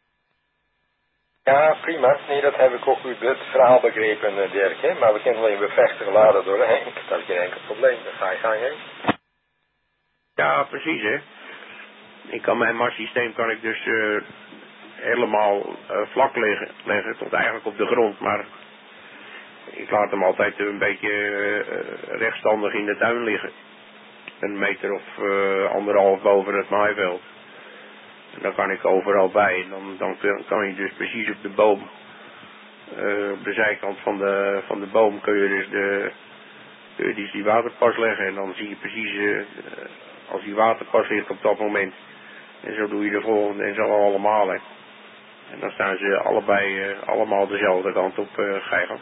Ja, prima. Nee, dat heb ik ook goed het verhaal begrepen, Dirk, hè. Maar we kunnen alleen bevestigen later door Henk. Dat is geen enkel probleem. Dan ga je gang, Henk. Ja, precies, hè. Ik kan mijn mastsysteem kan ik dus helemaal vlak leggen tot eigenlijk op de grond, maar ik laat hem altijd een beetje rechtstandig in de tuin liggen. Een meter of 1,5 boven het maaiveld. En dan kan ik overal bij. En dan kan je dus precies op de boom, op de zijkant van de boom kun je dus die waterpas leggen. En dan zie je precies als die waterpas ligt op dat moment. En zo doe je de volgende en zo allemaal. Hè. En dan staan ze allemaal dezelfde kant op, Geiger.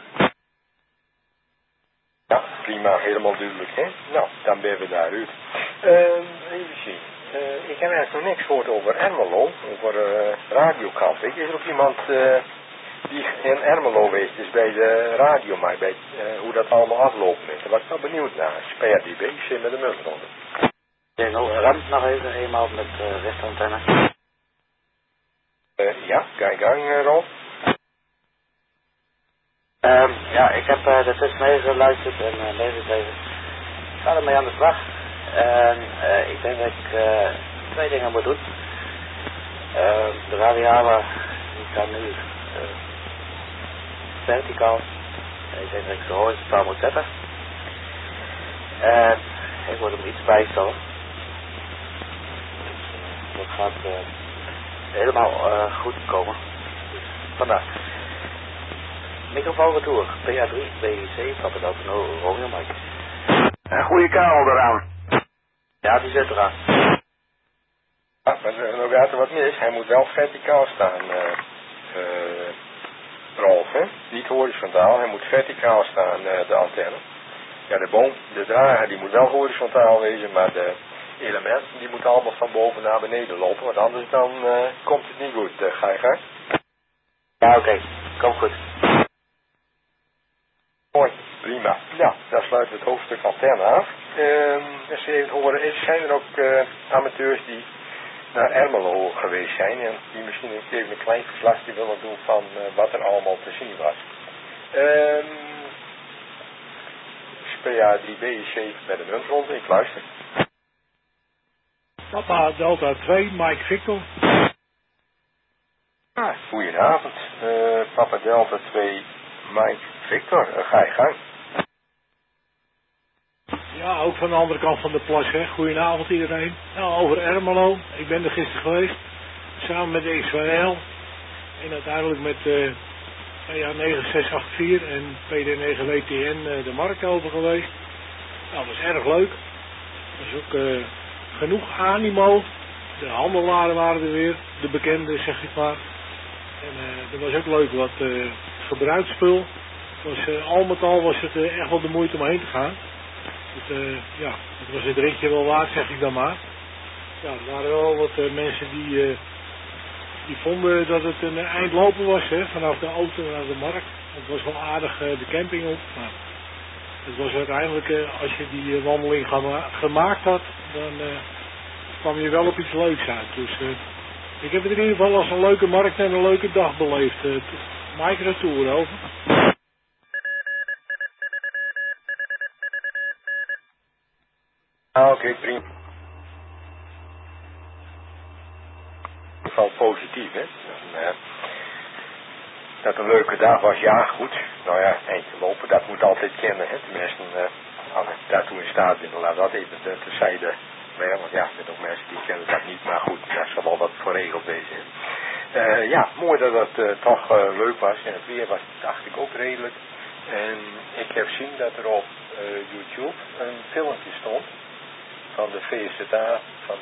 Ja, prima, helemaal duidelijk, hè. Nou, dan ben we daaruit. Even zien. Ik heb eigenlijk nog niks gehoord over Ermelo, over radiokamp. Is er ook iemand die in Ermelo geweest is bij de radio, maar bij hoe dat allemaal afloopt is? Daar was ik wel benieuwd naar. SPRDB met de multronde. Ramt nog even, eenmaal met rechtantenne. Ja, ga je gang, Rolf. Ja, ik heb er tussenmee geluisterd en meegegeven. Ik ga ermee aan de slag. En ik denk dat ik 2 dingen moet doen. De radialer die kan nu verticaal. Ik denk dat ik de horizontaal moet zetten. En ik moet hem iets bijstellen. Dus dat gaat helemaal goed komen. Dus vandaar. Microfoon retour. PA3, BEC, Papa Delta Romeo Mike. Een goede kabel eraan. Ja, die zit eraan. Ja, maar nog gaat er wat mis. Hij moet wel verticaal staan, Rolf, hè? Niet horizontaal, hij moet verticaal staan, de antenne. Ja, de boom, de drager, die moet wel horizontaal wezen, maar de elementen, die moeten allemaal van boven naar beneden lopen, want anders dan komt het niet goed. Ga je gang? Ja, oké. Komt goed. Mooi, prima. Nou, dan sluiten we het hoofdstuk antenne af. Als je even horen, zijn er ook amateurs die naar Ermelo geweest zijn en die misschien even een klein verslagje willen doen van wat er allemaal te zien was. PA3BC met een muntronde, ik luister. Papa Delta 2, Mike Victor. Goedenavond, Papa Delta 2, Mike Victor, ga je gang. Ja, ook van de andere kant van de plas, hè. Goedenavond iedereen. Nou, over Ermelo. Ik ben er gisteren geweest. Samen met de Israël. En uiteindelijk met PA 9684 en PD 9 WTN de markt over geweest. Nou, dat was erg leuk. Er was ook genoeg animo. De handelaren waren er weer. De bekende, zeg ik maar. En er was ook leuk wat gebruiksspul. Al met al was het echt wel de moeite om heen te gaan. Dus, ja, het was het ritje wel waard, zeg ik dan maar. Ja, er waren wel wat mensen die vonden dat het een eindlopen was, hè, vanaf de auto naar de markt. Het was wel aardig de camping op, maar het was uiteindelijk, als je die wandeling gemaakt had, dan kwam je wel op iets leuks uit. Dus ik heb het in ieder geval als een leuke markt en een leuke dag beleefd. Mike Retour, over. Oké, prima. Van positief, hè. Dat een leuke dag was, ja, goed. Nou ja, eentje lopen, dat moet altijd kennen, hè. Tenminste, als ik daartoe in staat ben, dan laat dat even terzijde. Maar ja, want ja, er zijn ook mensen die kennen dat niet, maar goed, daar zal wel wat voor regeld wezen. Ja, mooi dat het toch leuk was. En het weer was, dacht ik, ook redelijk. En ik heb gezien dat er op YouTube een filmpje stond van de VSZA, van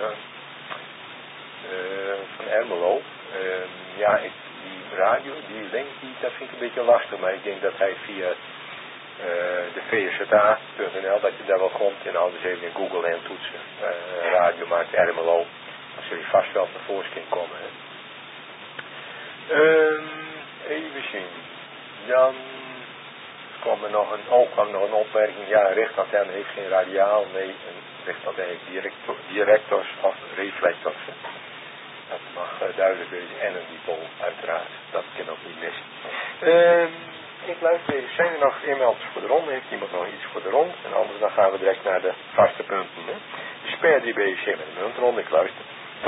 Ermelo. Ja, die radio, die link, dat vind ik een beetje lastig, maar ik denk dat hij via de VSZA.nl, dat je daar wel komt en anders even in Google en toetsen. Radiomarkt Ermelo, dan zul je vast wel tevoorschijn komen. Even zien. Dan kwam er nog een opmerking. Ja, een richtantenne heeft geen radiaal. Nee, een richtantenne heeft directors of reflectors. Dat mag duidelijk wezen. En een dipol, uiteraard. Dat kan ook niet missen. Ik luister even. Zijn er nog e-mails voor de ronde? Heeft iemand nog iets voor de ronde? En anders dan gaan we direct naar de vaste punten. Hè? Dus PA3BC met de muntronde. Ik luister.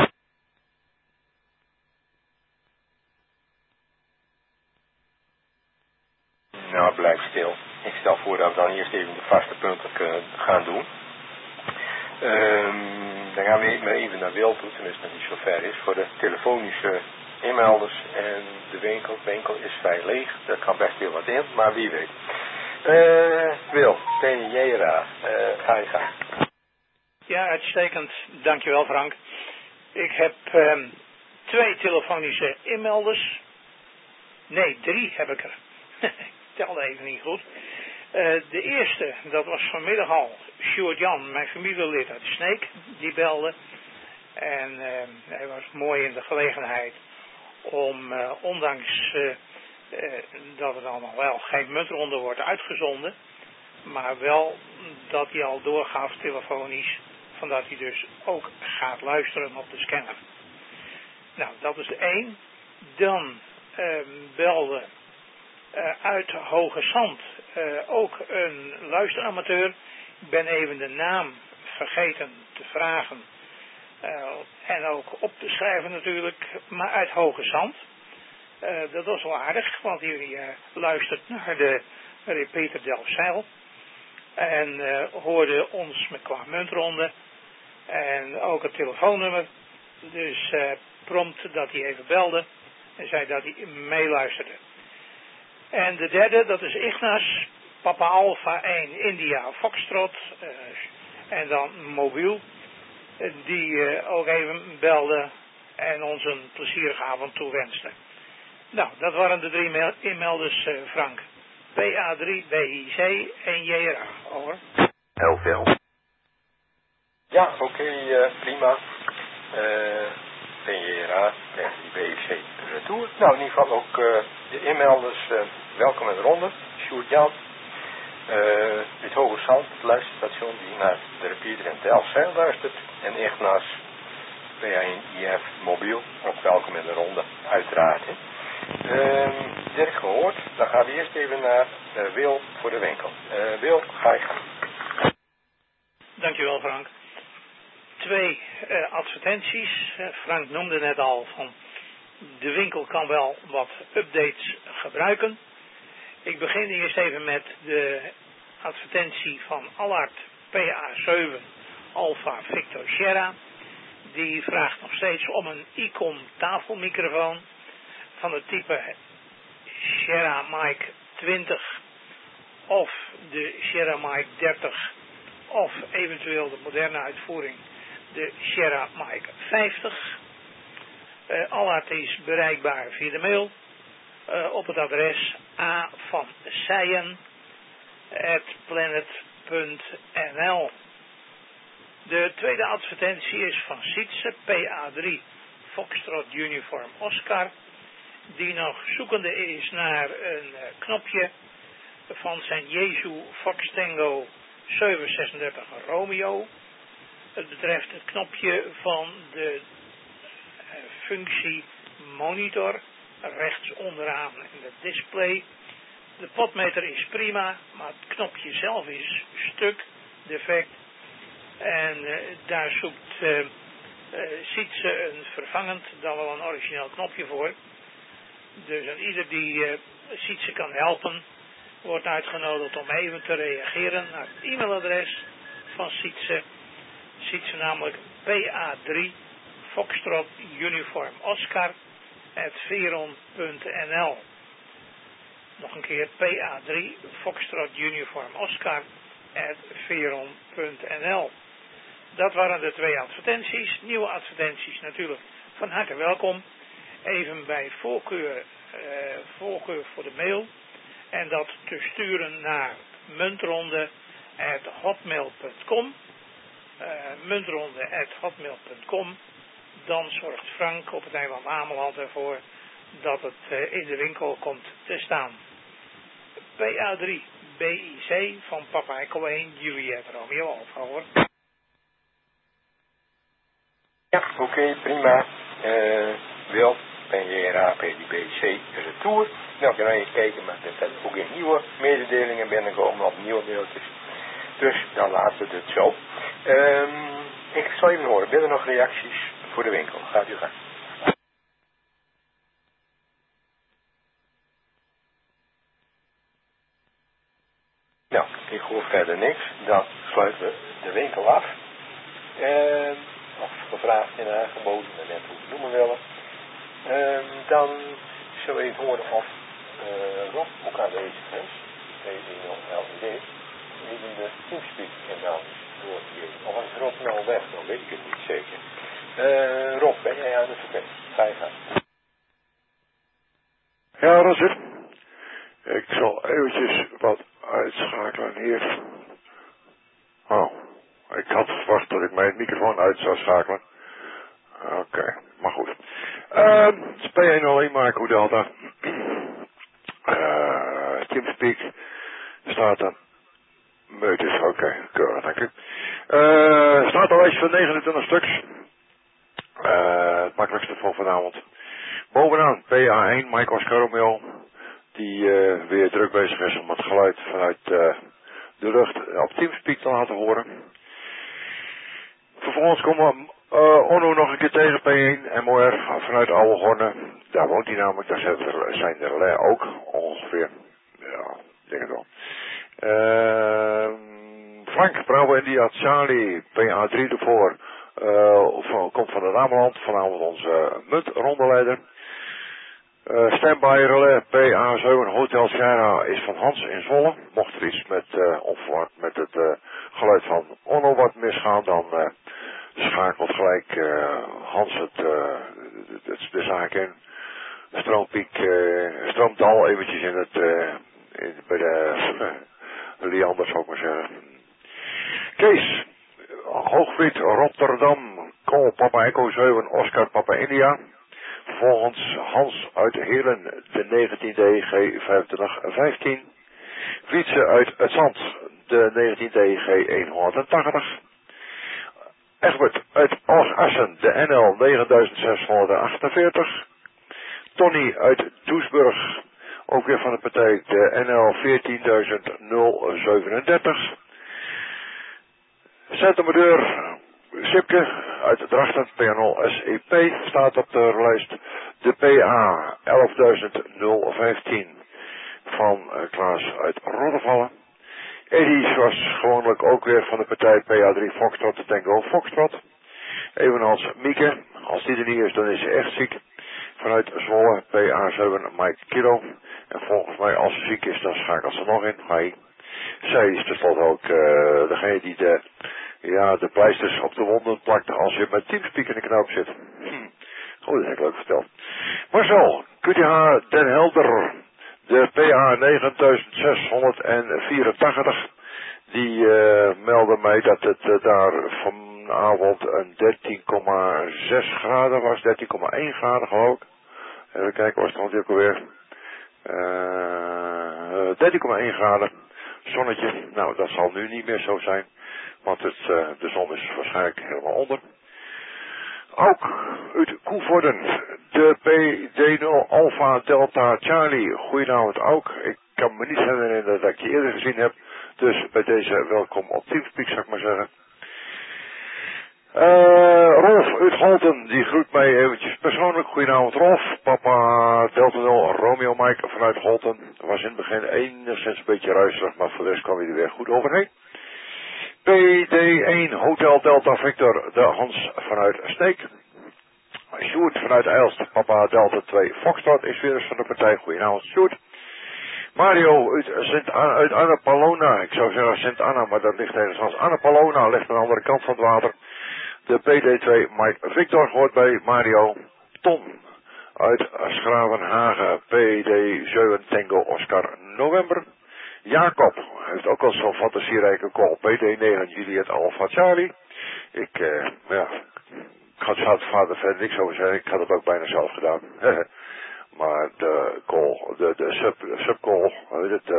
Nou, blijf stil. Ik stel voor dat we dan eerst even de vaste punten kunnen gaan doen. Dan gaan we even naar Wil toe, tenminste dat niet zo ver is, voor de telefonische inmelders. En de winkel is vrij leeg. Er kan best weer wat in, maar wie weet. Wil, TJRA, ga je gang. Ja, uitstekend. Dankjewel, Frank. Ik heb 2 telefonische inmelders. Nee, 3 heb ik er. Ik telde even niet goed. De eerste, dat was vanmiddag al, Sjoerd Jan, mijn familielid uit Sneek, die belde. En hij was mooi in de gelegenheid om, ondanks dat het allemaal wel geen muntronde wordt uitgezonden, maar wel dat hij al doorgaf telefonisch, van dat hij dus ook gaat luisteren op de scanner. Nou, dat is 1. Dan belde uit Hoge Zand ook een luisteramateur. Ik ben even de naam vergeten te vragen en ook op te schrijven natuurlijk, maar uit Hoge Zand. Dat was wel aardig, want hij luistert naar de repeater Delfzijl en hoorde ons met qua muntronde en ook het telefoonnummer. Dus prompt dat hij even belde en zei dat hij meeluisterde. En de derde, dat is Ignas, Papa Alpha 1 India Foxtrot en dan mobiel. Die ook even belde en ons een plezierige avond toewenste. Nou, dat waren de 3 inmelders, Frank. PA3, BIC en JRA. Over. Heel veel. Ja, oké, prima. JRA en BIC retour. Nou, in ieder geval ook de inmelders, welkom in de ronde. Sjoerd Jan. Het Hoge Zand, het luisterstation die naar de repeater in Delfzijl luistert. En Ignas, PA1IF mobiel, ook welkom in de ronde, uiteraard. Dirk gehoord, dan gaan we eerst even naar Wil voor de winkel. Wil, ga je gang. Dankjewel, Frank. 2 advertenties. Frank noemde net al van de winkel kan wel wat updates gebruiken. Ik begin eerst even met de advertentie van Allard PA7 Alpha Victor Sierra. Die vraagt nog steeds om een Icom tafelmicrofoon van het type Sierra Mic 20 of de Sierra Mic 30 of eventueel de moderne uitvoering de Sierra Mic 50. Allard is bereikbaar via de mail op het adres a.van-seyen@planet.nl. De tweede advertentie is van Sietse PA3 Foxtrot Uniform Oscar, die nog zoekende is naar een knopje van zijn Jesu Fox Tango 736 Romeo. Het betreft het knopje van de functie monitor, rechts onderaan in het display. De potmeter is prima, maar het knopje zelf is stuk, defect. En daar zoekt Sietse een vervangend, dan wel een origineel knopje voor. Dus aan ieder die Sietse kan helpen, wordt uitgenodigd om even te reageren naar het e-mailadres van Sietse. Sietse namelijk PA3 Foxtrot Uniform Oscar @veron.nl. Nog een keer PA3 Foxtrot Uniform Oscar @veron.nl. Dat waren de 2 advertenties. Nieuwe advertenties natuurlijk van harte welkom. Even bij voorkeur voor de mail. En dat te sturen naar muntronde@hotmail.com. Muntronde@hotmail.com. Dan zorgt Frank op het eiland Ameland ervoor dat het in de winkel komt te staan. PA3 BIC van Papa Echo 1 Juliet Romeo Alpha, hoor. Ja, oké, prima. Wil, PJRA, PDBC, retour. Nou, dan ga je kijken, maar er zijn ook geen nieuwe mededelingen binnenkomen of nieuwe mailtjes. Dus dan laten we het zo. Ik zal even horen, binnen nog reacties voor de winkel. Gaat u gaan. Nou, ik hoor verder niks. Dan sluiten we de winkel af. Of gevraagd en aangeboden, net hoe we het noemen willen. Dan zullen we even horen of Rob ook aanwezig is. T10LD. Even de teamspeak en dan doorgegeven. Of is Rob nou weg? Dan weet ik het niet zeker. Rob, ben jij aan de verbinding? Ga je gaan. Ja, dat is het. Ik zal eventjes wat uitschakelen hier. Oh, ik had verwacht dat ik mijn microfoon uit zou schakelen. Oké, maar goed. P101 Marco Delta. Teamspeak staat er. Meuters, oké, keurig, dank u. Staat een lijstje van 29 stuks. Het makkelijkste voor vanavond. Bovenaan PA1 Mike Oscar Romeo, die weer druk bezig is om het geluid vanuit de lucht op Teamspeak te laten horen. Vervolgens komen we Onno nog een keer tegen P1 en MOR vanuit Oude Horne. Daar woont hij namelijk, daar zijn er ook ongeveer. Ja, ik denk het wel. Frank, Bravo India, Charlie, PA3 ervoor. Komt van het Ameland, vanavond onze muntrondeleider. Standby relais PA7 Hotel Sierra is van Hans in Zwolle. Mocht er iets met onverwacht met het geluid van Onno wat misgaan, dan schakelt gelijk Hans de zaak in. Stroomdal eventjes in het bij de Liander, zou ik maar zeggen. Kees, Hoogvliet, Rotterdam, Call Papa Echo 7, Oscar Papa India. Vervolgens Hans uit Heerlen, de 19D G2515. Vlietse uit het Zand, de 19D G180. Egbert uit Assen, de NL 9648. Tony uit Doesburg, ook weer van de partij, de NL 14037. Centermodeur Sipke uit Drachten, PA0 SEP, staat op de lijst. De PA 11015 van Klaas uit Roddevallen. Eddie was gewoonlijk ook weer van de partij PA3 Foxtrot, Tango Foxtrot. Evenals Mieke, als die er niet is, dan is ze echt ziek. Vanuit Zwolle, PA7 Mike Kilo. En volgens mij, als ze ziek is, dan schakelt ze nog in. Hi. Zij is tenslotte ook degene die de pleisters op de wonden plakt als je met Teamspeak in de knoop zit. Goed, dat heb ik leuk verteld. Marcel, QTH Den Helder, de PA 9684, die meldde mij dat het daar vanavond een 13,6 graden was, 13,1 graden geloof ik. Even kijken, was het natuurlijk alweer 13,1 graden, zonnetje. Nou, dat zal nu niet meer zo zijn, want de zon is waarschijnlijk helemaal onder. Ook uit Koevoorden, de PD0 Alpha Delta Charlie. Goedenavond ook. Ik kan me niet herinneren dat ik je eerder gezien heb. Dus bij deze welkom op Teamspeak, zou ik maar zeggen. Rolf uit Holten, die groet mij eventjes persoonlijk. Goedenavond Rolf. Papa Delta 0 Romeo Mike vanuit Holten. Was in het begin enigszins een beetje ruiserig, maar voor de rest kwam hij er weer goed overheen. PD1 Hotel Delta Victor, de Hans vanuit Sneek. Sjoerd vanuit Eilst, Papa Delta 2 Foxtrot is weer eens van de partij. Goedenavond Sjoerd. Mario uit Annapolona, ik zou zeggen Sint Anna, maar dat ligt ergens. Annapolona ligt aan de andere kant van het water. De PD2 Mike Victor hoort bij Mario. Ton uit Schravenhagen, PD7 Tango Oscar November. Jacob heeft ook al zo'n fantasierijke call. PD9 Juliet Alpha Charlie. Ik had vader verder niks over zeggen. Ik had het ook bijna zelf gedaan. Maar de call, de subcall, het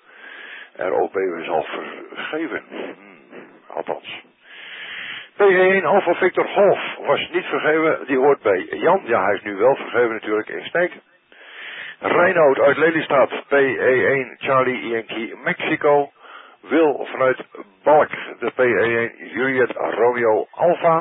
ROB is al vergeven. Althans. PG1 Alpha Victor Golf was niet vergeven. Die hoort bij Jan. Ja, hij is nu wel vergeven natuurlijk in Sneek. Reinoud uit Lelystad, PE1 Charlie Yankee Mexico. Wil vanuit Balk, de PE1 Juliet Romeo Alpha.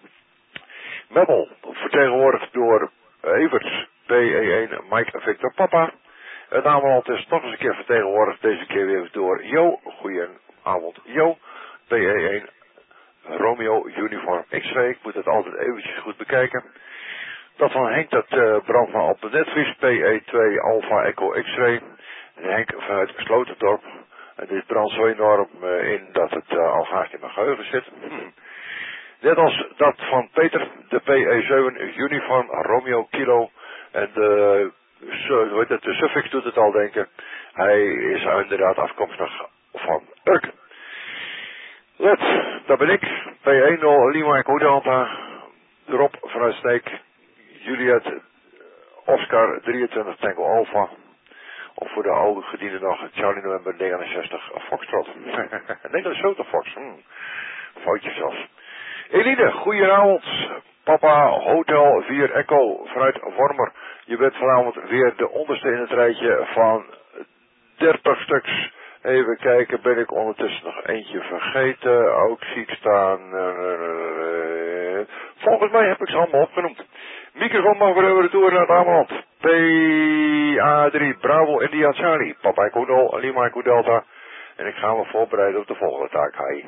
Mebbel, vertegenwoordigd door Everts, PE1 Mike Victor Papa. Het Ameland is nog eens een keer vertegenwoordigd, deze keer weer door Jo. Goedenavond Jo, PE1 Romeo Uniform X-Ray. Ik moet het altijd eventjes goed bekijken. Dat van Henk, dat brandt maar op de netvlies, PE2 Alpha Echo X-Ray. En Henk vanuit Sloterdorp. En dit brandt zo enorm in dat het al haast in mijn geheugen zit. Net als dat van Peter, de PE7 Uniform Romeo Kilo. En de suffix doet het al denken. Hij is inderdaad afkomstig van Urk. Let, dat ben ik. PE10 Lima Echo Delta. Rob vanuit Sneek. Juliet Oscar 23 Tango Alpha. Of voor de oude gediende nog Charlie November 69 Foxtrot. 79 Fox. Foutje zelfs. Eline, goedenavond. Papa Hotel 4 Echo vanuit Wormer. Je bent vanavond weer de onderste in het rijtje van 30 stuks. Even kijken, ben ik ondertussen nog eentje vergeten. Ook zie ik staan. Volgens mij heb ik ze allemaal opgenoemd. Microfoon mag weer retour naar het Ameland. PA3 Bravo India Charlie. Papa Echo 0 Lima Echo Delta. En ik ga me voorbereiden op de volgende taak. Hi.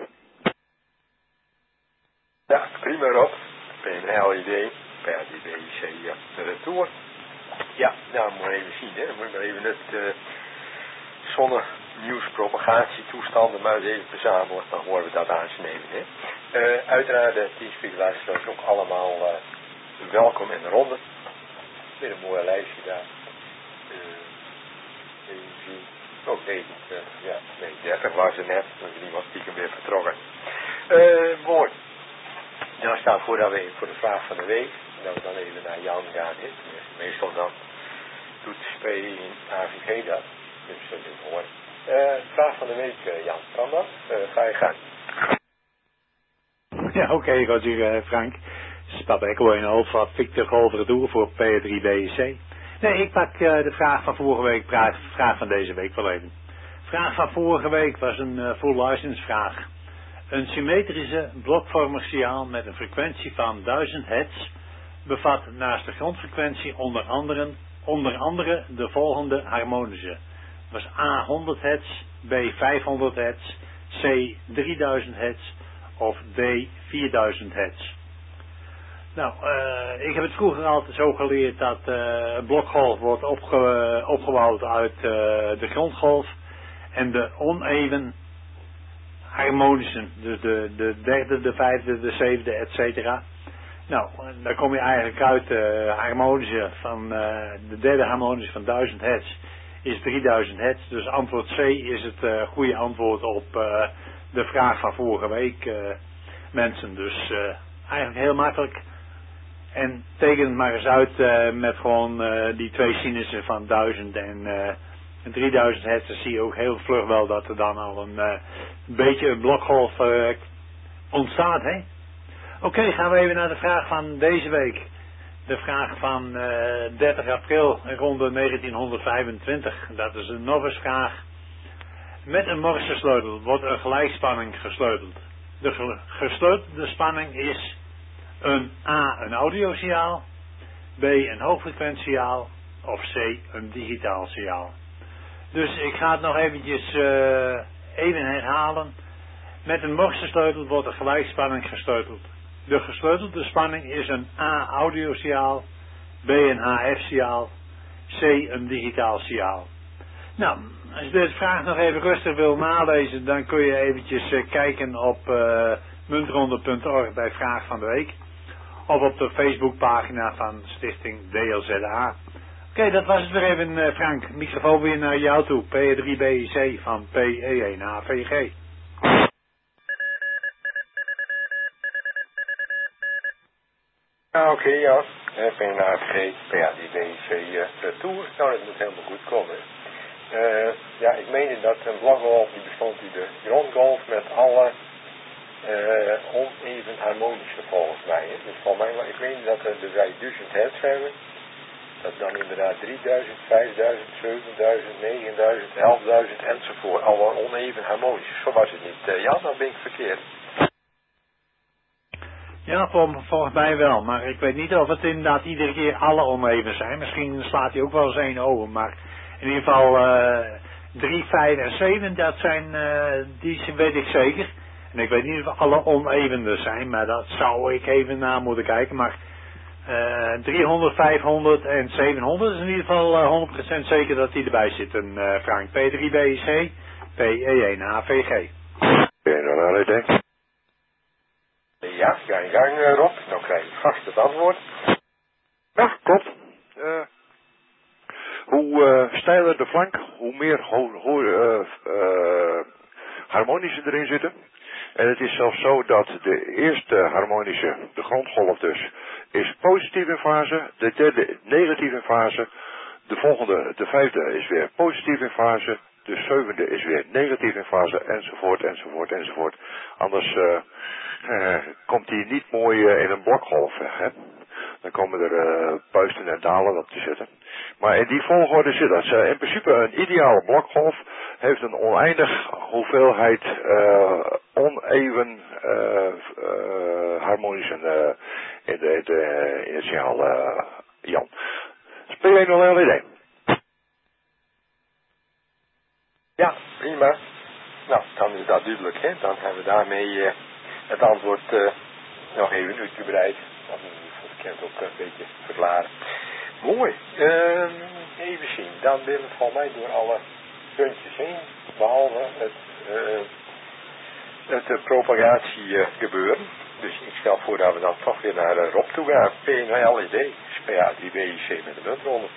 Ja, prima Rob. PNLID, PADBC de retour. Ja, nou, moet even zien, hè. Dan moet ik maar even het zonnenieuwspropagatietoestanden maar eens even verzamelen. Dan horen we dat aansnemen, hè. Uiteraard, de teamspeakluisteraars ook allemaal welkom in de ronde. Weer een mooi lijstje daar. Even zien. Ook 29, ja, nee, 30 was er net. Dan is iemand stiekem weer vertrokken. Mooi. Dan staat voordat we voor de vraag van de week. Dat we dan even naar Jan gaan. Hè. Meestal dan doet SP in AVG dat. Dus dat is mooi. Vraag van de week, Jan. Kan dat? Ga je gang. Ja, oké, Roger, Frank. Stap Echo in Alpha, Victor Golf retour voor P3BC. Nee, ik pak de vraag van vorige week, vraag van deze week wel even. Vraag van vorige week was een full license vraag. Een symmetrische blokvormig signaal met een frequentie van 1000 hertz bevat naast de grondfrequentie onder andere de volgende harmonische. Dat was A 100 hertz, B 500 hertz, C 3000 hertz of D 4000 hertz. Nou, ik heb het vroeger altijd zo geleerd dat een blokgolf wordt opgebouwd uit de grondgolf en de oneven harmonischen, dus de derde, de vijfde, de zevende, etc. Nou, dan kom je eigenlijk uit de harmonische van de derde harmonische van 1000 hertz is 3000 hertz. Dus antwoord C is het goede antwoord op de vraag van vorige week, mensen. Dus eigenlijk heel makkelijk. En teken het maar eens uit met gewoon die twee sinussen van 1000 en 3000 hertz. Dan zie je ook heel vlug wel dat er dan al een beetje een blokgolf ontstaat. Hè? Oké, gaan we even naar de vraag van deze week. De vraag van 30 april ronde 1925. Dat is een novice vraag. Met een Morse sleutel wordt een gelijkspanning gesleuteld. De gesleutelde spanning is A een audiosignaal, B een hoogfrequentiesignaal of C een digitaal signaal. Dus ik ga het nog eventjes even herhalen. Met een Morse sleutel wordt een gelijkspanning gesleuteld. De gesleutelde spanning is een A audiosignaal, B een HF-signaal, C een digitaal signaal. Nou, als je deze vraag nog even rustig wil nalezen, dan kun je eventjes kijken op muntronde.org bij Vraag van de Week. Of op de Facebookpagina van Stichting DLZA. Oké, dat was het weer even, Frank. Microfoon weer naar jou toe. P3BC van PE1AVG. Oké, ja. PE1AVG, PA3BC Tour. Nou, dat moet helemaal goed komen. Ja, ik meende dat een blokgolf die bestond uit de grondgolf met alle oneven harmonische volgens mij. Hè. Dus volgens mij, ik meen dat er de 1000 hertz hebben. Dat dan inderdaad 3000, 5000, 7000, 9000, 11.000 enzovoort. Alle oneven harmonisch. Zo was het niet. Ja, dan ben ik verkeerd. Ja, volgens mij wel. Maar ik weet niet of het inderdaad iedere keer alle oneven zijn. Misschien slaat hij ook wel eens één over. Maar in ieder geval 3, 5 en 7, dat zijn, die weet ik zeker. En ik weet niet of alle onevende zijn, maar dat zou ik even na moeten kijken. Maar 300, 500 en 700 is in ieder geval 100% zeker dat die erbij zitten, Frank. P3BC, PE1AVG. Ja, ga je gang, Rob. Dan krijg je vast het antwoord. Ja, klopt. Hoe steiler de flank, hoe meer harmonische erin zitten. En het is zelfs zo dat de eerste harmonische, de grondgolf dus, is positief in fase. De derde negatief in fase. De volgende, de vijfde, is weer positief in fase. De zevende is weer negatief in fase. Enzovoort, enzovoort, enzovoort. Anders komt die niet mooi in een blokgolf weg. Hè? Dan komen er puisten en dalen op te zitten. Maar in die volgorde zit dat. In principe een ideale blokgolf heeft een oneindig hoeveelheid oneven harmonischen in het signaal, Jan. Speel je nog een LED? Ja, prima. Nou, dan is dat duidelijk, hè. Dan hebben we daarmee het antwoord nog even uitgebreid. Dat moet ik kent ook een beetje verklaren. Mooi. Even zien. Dan ben het van mij door alle puntjes heen. Behalve het propagatiegebeuren. Dus ik stel voor dat we dan toch weer naar Rob toe gaan. PNLED. SPA 3BIC met de muntronde.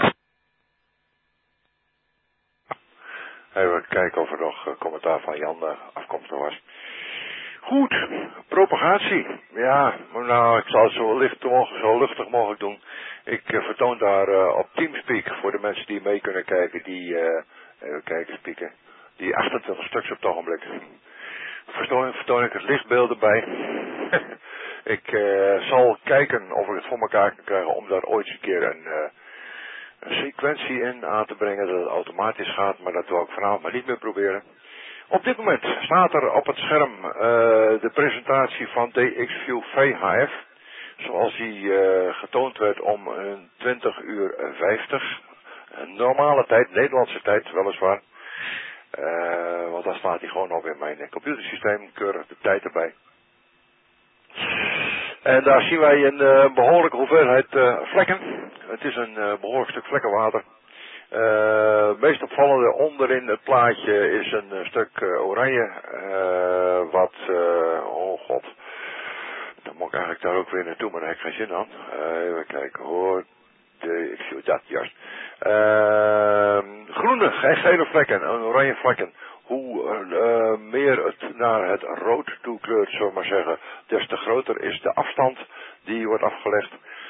Even kijken of er nog commentaar van Jan afkomstig was. Goed, propagatie. Ja, nou, ik zal het zo luchtig mogelijk doen. Ik vertoon daar op Teamspeak voor de mensen die mee kunnen kijken, die, even kijken, spieken, die 28 stuks op het ogenblik. Vertoon ik het lichtbeeld erbij. Ik zal kijken of ik het voor elkaar kan krijgen om daar ooit eens een keer een sequentie in aan te brengen dat het automatisch gaat, maar dat wil ik vanavond maar niet meer proberen. Op dit moment staat er op het scherm de presentatie van DXView VHF, zoals die getoond werd om 20:50. Normale tijd, Nederlandse tijd weliswaar. Want dan staat hij gewoon op in mijn computersysteem, keurig de tijd erbij. En daar zien wij een behoorlijke hoeveelheid vlekken. Het is een behoorlijk stuk vlekkenwater. Het meest opvallende onderin het plaatje is een stuk oranje. Oh god. Dan moet ik eigenlijk daar ook weer naartoe, maar daar heb ik geen zin aan. Even kijken hoor. Ik zie dat juist. Groene en gele vlekken en oranje vlekken. Hoe meer het naar het rood toe kleurt, zullen we maar zeggen, des te groter is de afstand die wordt afgelegd.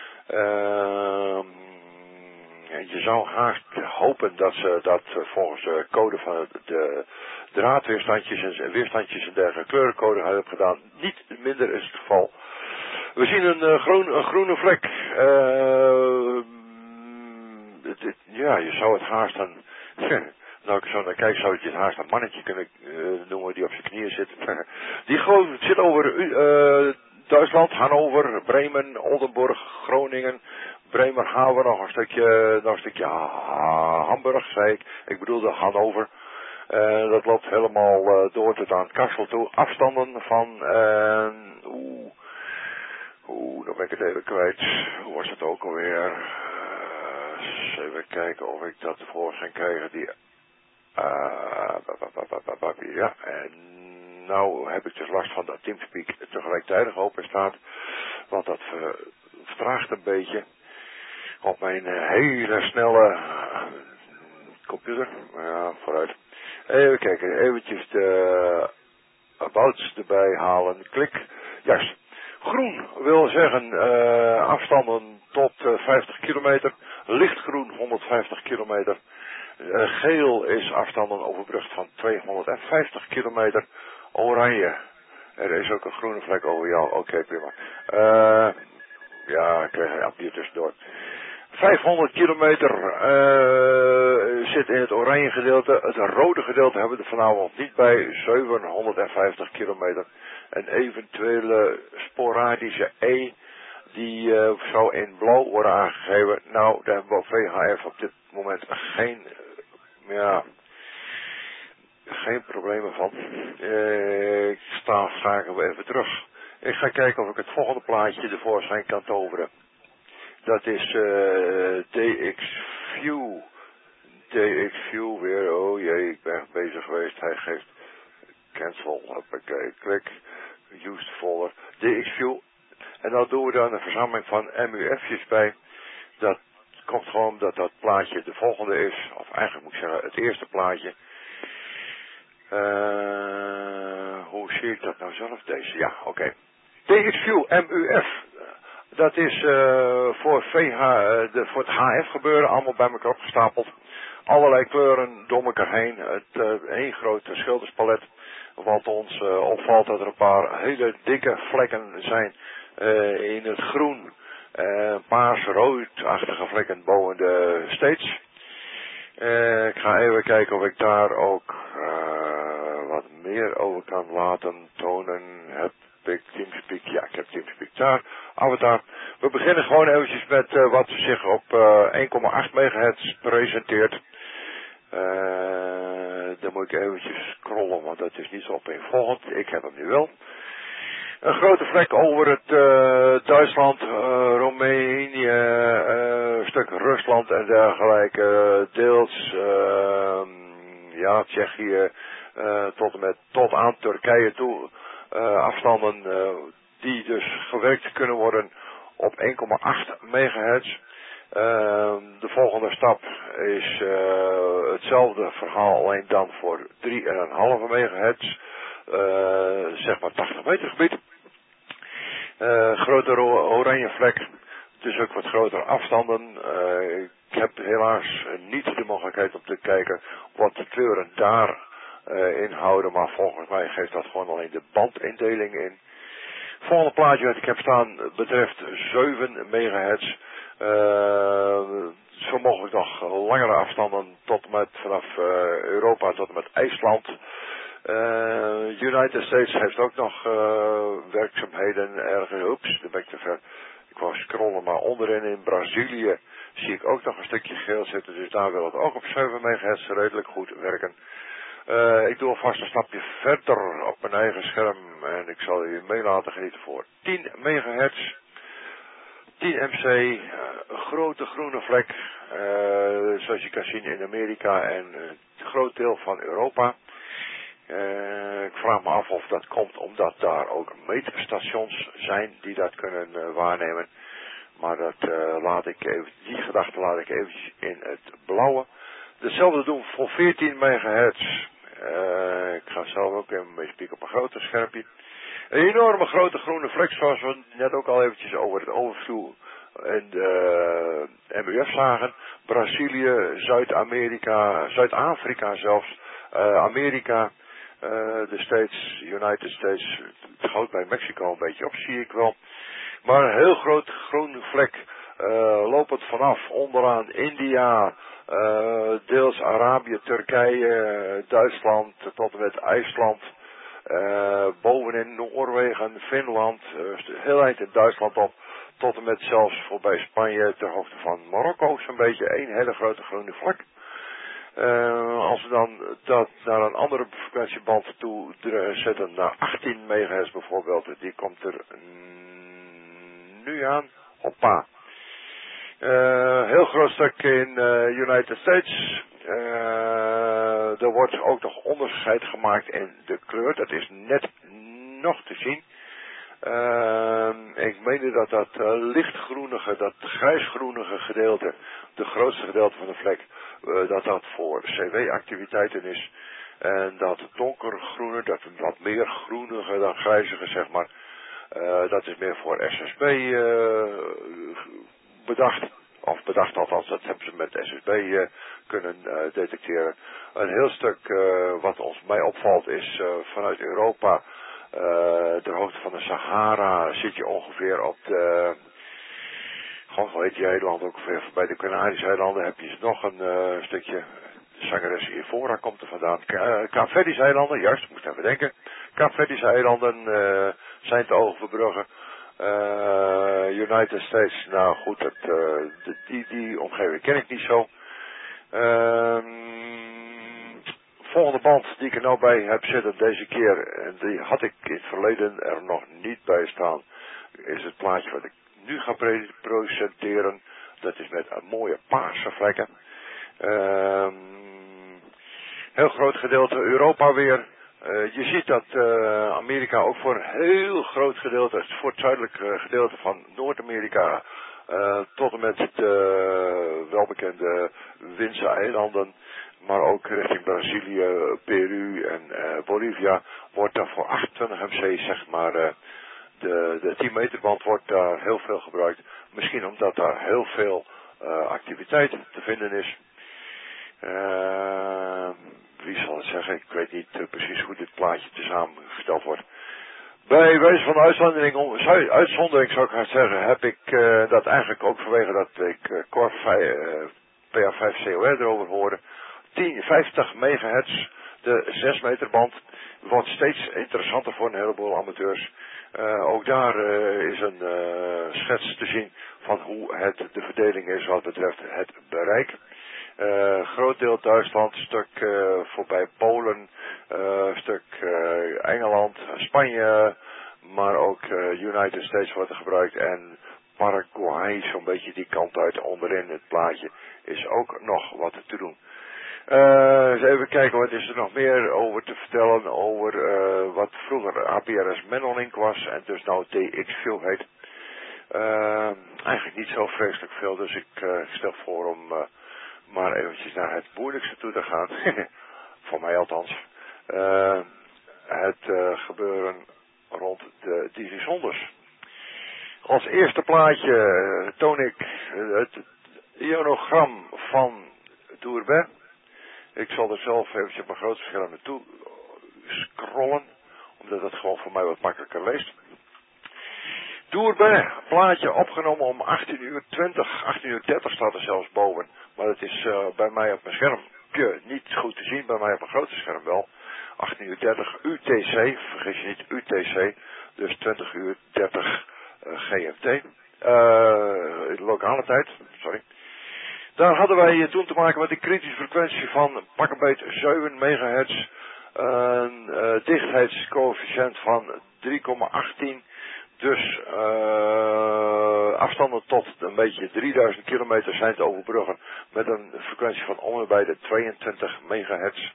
Je zou haast hopen dat ze dat volgens de code van de draadweerstandjes en weerstandjes en dergelijke kleurencode hebben gedaan. Niet minder is het geval. We zien een groene vlek. Ja, je zou het haast een... Nou, ik zo naar kijk, zou je het haast een mannetje kunnen noemen die op zijn knieën zit. Die zit over Duitsland, Hannover, Bremen, Oldenburg, Groningen, Bremerhaven, nog een stukje Hamburg, zei ik. Ik bedoelde Hannover. Dat loopt helemaal door tot aan Kassel toe. Afstanden van... dan ben ik het even kwijt. Hoe was het ook alweer? Even kijken of ik dat tevoorschijn krijg. Ja, en nou heb ik dus last van dat Teamspeak tegelijkertijd open staat. Want dat vertraagt een beetje op mijn hele snelle computer. Ja, vooruit. Even kijken, eventjes de abouts erbij halen. Klik. Juist. Groen wil zeggen afstanden tot 50 kilometer. Lichtgroen 150 kilometer. Geel is afstanden overbrugd van 250 kilometer. Oranje. Er is ook een groene vlek over jou. Oké, prima. Ja, ik kreeg een appje tussendoor. 500 kilometer zit in het oranje gedeelte. Het rode gedeelte hebben we er vanavond niet bij. 750 kilometer. Een eventuele sporadische E die zou in blauw worden aangegeven. Nou, daar hebben we op VHF op dit moment geen problemen van. Ik ga even terug. Ik ga kijken of ik het volgende plaatje tevoorschijn kan toveren. Dat is DXView. DXView weer. Oh jee, ik ben bezig geweest. Hij geeft cancel. Hoppakee, klik. Used folder. DXView. En dan doen we daar een verzameling van MUF'jes bij. Dat komt gewoon omdat dat plaatje de volgende is. Of eigenlijk moet ik zeggen het eerste plaatje. Hoe zie ik dat nou zelf? Deze, ja, oké. DXView MUF. Dat is voor het HF gebeuren, allemaal bij elkaar opgestapeld. Allerlei kleuren door elkaar heen. Één groot schilderspalet. Wat ons opvalt dat er een paar hele dikke vlekken zijn in het groen. Paars-roodachtige vlekken boven de States. Ik ga even kijken of ik daar ook wat meer over kan laten tonen. Heb ik Teamspeak? Ja, ik heb Teamspeak daar. Avatar. We beginnen gewoon eventjes met wat zich op 1,8 megahertz presenteert. Dan moet ik eventjes scrollen, want dat is niet zo opeenvolgend. Ik heb hem nu wel. Een grote vlek over het Duitsland, Roemenië, een stuk Rusland en dergelijke, deels Tsjechië, tot aan Turkije toe, afstanden die dus gewerkt kunnen worden op 1,8 megahertz. De volgende stap is hetzelfde verhaal, alleen dan voor 3,5 megahertz, zeg maar 80 meter gebied. Grote oranje vlek, dus ook wat grotere afstanden. Ik heb helaas niet de mogelijkheid om te kijken wat de kleuren daar inhouden, maar volgens mij geeft dat gewoon alleen de bandindeling in. Volgende plaatje wat ik heb staan betreft 7 megahertz. Zo mogelijk nog langere afstanden tot en met vanaf Europa tot en met IJsland. United States heeft ook nog werkzaamheden ergens. Oeps, daar ben ik te ver. Ik wou scrollen, maar onderin in Brazilië zie ik ook nog een stukje geel zitten. Dus daar wil het ook op 7 megahertz redelijk goed werken. Ik doe alvast een stapje verder op mijn eigen scherm en ik zal je mee laten genieten voor 10 megahertz. 10 MC, een grote groene vlek, zoals je kan zien in Amerika en een groot deel van Europa. Ik vraag me af of dat komt omdat daar ook meetstations zijn die dat kunnen waarnemen. Maar die gedachte laat ik eventjes in het blauwe. Hetzelfde doen voor 14 megahertz. Ik ga zelf ook even mee spieken op een groter schermpje. Een enorme grote groene vlek zoals we net ook al eventjes over het overview en de MUF zagen. Brazilië, Zuid-Amerika, Zuid-Afrika zelfs, Amerika, de States, United States, het houdt bij Mexico een beetje op, zie ik wel. Maar een heel groot groene vlek, lopend vanaf onderaan India, deels Arabië, Turkije, Duitsland tot en met IJsland, bovenin Noorwegen, Finland, heel eind in Duitsland op, tot en met zelfs voorbij Spanje ter hoogte van Marokko, zo'n beetje één hele grote groene vlek. Als we dan dat naar een andere frequentieband toe zetten, naar 18 megahertz bijvoorbeeld, die komt er nu aan. Hoppa. Heel groot stuk in United States. Er wordt ook nog onderscheid gemaakt in de kleur. Dat is net nog te zien. Ik meende dat lichtgroenige, dat grijsgroenige gedeelte, de grootste gedeelte van de vlek, dat voor CW-activiteiten is. En dat donkergroene, dat wat meer groenige dan grijzige, zeg maar, dat is meer voor SSB bedacht. Of bedacht althans, dat hebben ze met SSB kunnen detecteren. Een heel stuk wat mij opvalt is vanuit Europa, de hoogte van de Sahara, zit je ongeveer op de... Gewoon hoe heet die eilanden ook weer, bij de Canarische eilanden heb je nog een stukje, de zangeres Evora komt er vandaan. Kaapverdische eilanden, juist, moest even denken. Kaapverdische eilanden zijn te overbruggen. United States, nou goed, die omgeving ken ik niet zo. Volgende band die ik er nou bij heb zitten deze keer, en die had ik in het verleden er nog niet bij staan, is het plaatje wat ik nu ga presenteren. Dat is met een mooie paarse vlekken. Heel groot gedeelte Europa weer. Je ziet dat Amerika ook voor een heel groot gedeelte, voor het zuidelijke gedeelte van Noord-Amerika, tot en met de welbekende Winse eilanden, maar ook richting Brazilië, Peru en Bolivia, wordt daar voor 28 MC, zeg maar, de 10 meter band wordt daar heel veel gebruikt. Misschien omdat daar heel veel activiteit te vinden is. Wie zal het zeggen? Ik weet niet precies hoe dit plaatje samengesteld wordt. Bij wijze van uitzondering zou ik gaan zeggen, heb ik dat eigenlijk ook vanwege dat ik Core PA5 COR erover hoorde. 50 megahertz, de 6 meter band, wordt steeds interessanter voor een heleboel amateurs. Ook daar is een schets te zien van hoe de verdeling is wat betreft het bereik. Groot deel Duitsland, stuk voorbij Polen, stuk Engeland, Spanje, maar ook United States wordt er gebruikt en Paraguay, zo'n beetje die kant uit onderin het plaatje, is ook nog wat te doen. Eens even kijken, wat is er nog meer over te vertellen over wat vroeger APRS Menolink was en dus nou DXView heet. Eigenlijk niet zo vreselijk veel, dus ik stel voor om maar eventjes naar het moeilijkste toe te gaan. Voor mij althans. Het gebeuren rond de Digizonders. Als eerste plaatje toon ik het ionogram van Tourbet. Ik zal er zelf eventjes op mijn grote scherm naartoe scrollen, omdat het gewoon voor mij wat makkelijker leest. Tourbet, plaatje opgenomen om 18:20, 18:30 staat er zelfs boven. Maar het is bij mij op mijn schermpje niet goed te zien, bij mij op mijn grote scherm wel. 18:30 UTC, vergis je niet UTC, dus 20:30 GMT, lokale tijd, sorry. Daar hadden wij toen te maken met een kritische frequentie van pak een beetje 7 megahertz, een dichtheidscoëfficiënt van 3,18, dus afstanden tot een beetje 3000 kilometer zijn te overbruggen met een frequentie van om en bij de 22 megahertz.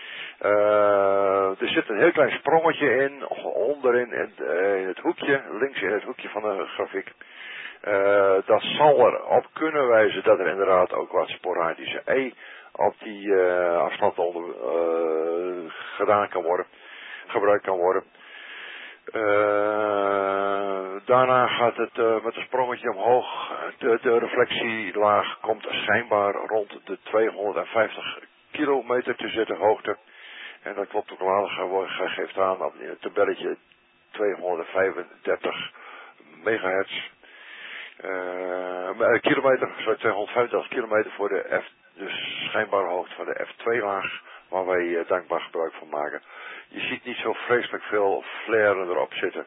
Er zit een heel klein sprongetje in, onderin in het hoekje, links in het hoekje van de grafiek. Dat zal erop kunnen wijzen dat er inderdaad ook wat sporadische op die afstand gedaan kan worden, gebruikt kan worden. Daarna gaat het met een sprongetje omhoog. De reflectielaag komt schijnbaar rond de 250 kilometer te zitten hoogte. En dat klopt ook wel, geeft aan op het tabelletje 235 megahertz. Kilometer, sorry, 235 kilometer voor de dus schijnbare hoogte van de F2-laag, waar wij dankbaar gebruik van maken. Je ziet niet zo vreselijk veel flaren erop zitten.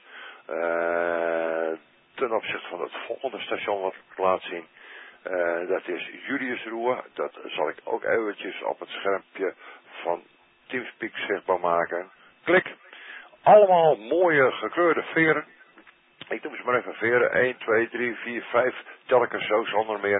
Ten opzichte van het volgende station wat ik laat zien. Dat is Juliusroer. Dat zal ik ook eventjes op het schermpje van Teamspeak zichtbaar maken. Klik. Allemaal mooie gekleurde veren. Ik noem ze maar even veren. 1, 2, 3, 4, 5. Telkens zo zonder meer.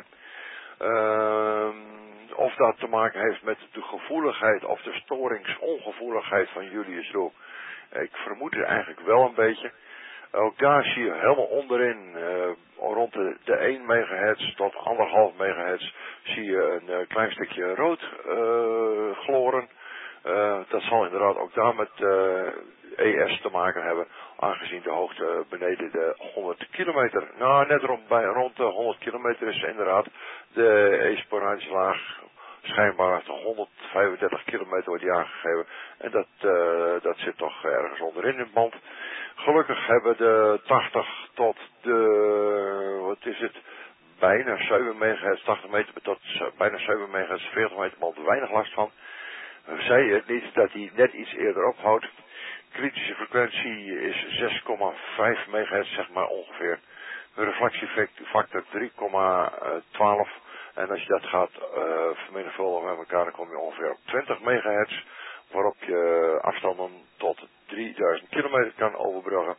Of dat te maken heeft met de gevoeligheid of de storingsongevoeligheid van Juliusroer. Ik vermoed het eigenlijk wel een beetje. Ook daar zie je helemaal onderin, rond de 1 megahertz tot 1,5 megahertz, zie je een klein stukje rood gloren. Dat zal inderdaad ook daar met ES te maken hebben, aangezien de hoogte beneden de 100 kilometer, nou net rond de 100 kilometer is inderdaad de E-sporadische laag schijnbaar 135 kilometer wordt die aangegeven. En dat zit toch ergens onderin het band. Gelukkig hebben de 80 tot de, wat is het, bijna 7 megahertz, 80 meter tot bijna 7 megahertz, 40 meter band weinig last van. Zei het niet dat hij net iets eerder ophoudt. Kritische frequentie is 6,5 megahertz, zeg maar ongeveer. De reflectiefactor 3,12. En als je dat gaat vermenigvuldigen met elkaar, dan kom je ongeveer op 20 megahertz. Waarop je afstanden tot 3000 kilometer kan overbruggen.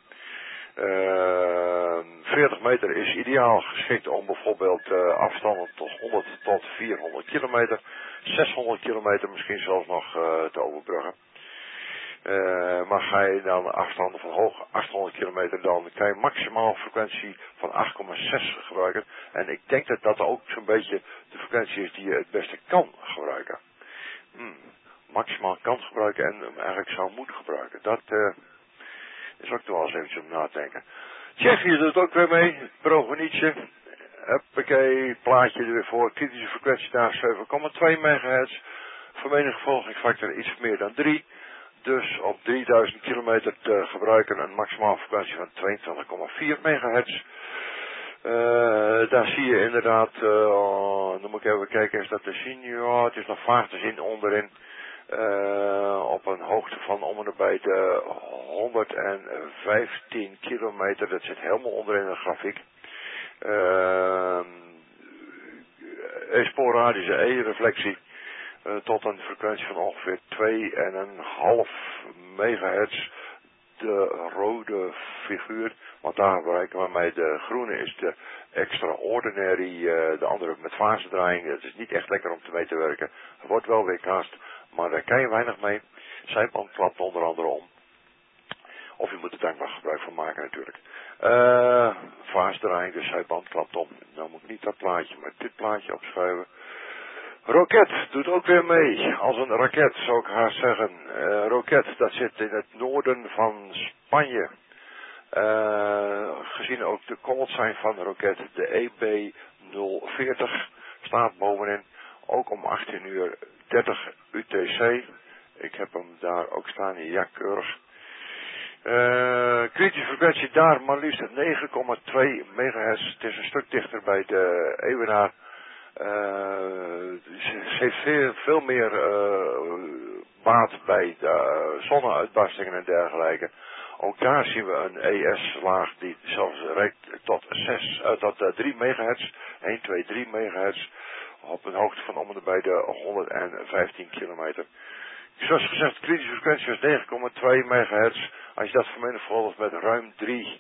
40 meter is ideaal geschikt om bijvoorbeeld afstanden tot 100 tot 400 kilometer. 600 kilometer misschien zelfs nog te overbruggen. Maar ga je dan afstanden van hoog 800 kilometer, dan kan je maximaal frequentie van 8,6 gebruiken. En ik denk dat dat ook zo'n beetje de frequentie is die je het beste kan gebruiken. Maximaal kan gebruiken en eigenlijk zou moeten gebruiken. Dat is ook toch wel eens eventjes om na te denken. Tsjechië doet ook weer mee. Progenietje. Huppakee, plaatje er weer voor. Kritische frequentie daar 7,2 megahertz. Vermenigvuldigingsfactor iets meer dan 3. Dus op 3000 kilometer te gebruiken een maximale frequentie van 22,4 megahertz. Daar zie je inderdaad, dan moet ik even kijken, is dat te zien? Ja, het is nog vaag te zien onderin. Op een hoogte van om en nabij de 115 kilometer. Dat zit helemaal onderin de grafiek. Sporadische E-reflectie. Tot een frequentie van ongeveer 2,5 megahertz. de rode figuur, want daar bereiken we mee. De groene is de extraordinary, de andere met fasedraaiing. Het is niet echt lekker om mee te werken. Er wordt wel weer cast, maar daar kan je weinig mee. Zijband klapt onder andere om. Of je moet er dankbaar gebruik van maken natuurlijk. Fasedraaiing, de zijband klapt om. Nou moet ik niet dat plaatje, maar dit plaatje opschuiven. Roket doet ook weer mee, als een raket zou ik haast zeggen. Roket, dat zit in het noorden van Spanje. Gezien ook de callsign van de roket, de EB040, staat bovenin. Ook om 18:30 UTC. Ik heb hem daar ook staan, ja keurig. Kritische frequentie daar maar liefst 9,2 megahertz. Het is een stuk dichter bij de evenaar. Ze heeft veel meer baat bij de zonneuitbarstingen en dergelijke. Ook daar zien we een ES-laag die zelfs reikt tot 3 megahertz. 1, 2, 3 megahertz. Op een hoogte van om en bij de 115 kilometer. Zoals gezegd, kritische frequentie is 9,2 megahertz. Als je dat vermenigvuldigt met ruim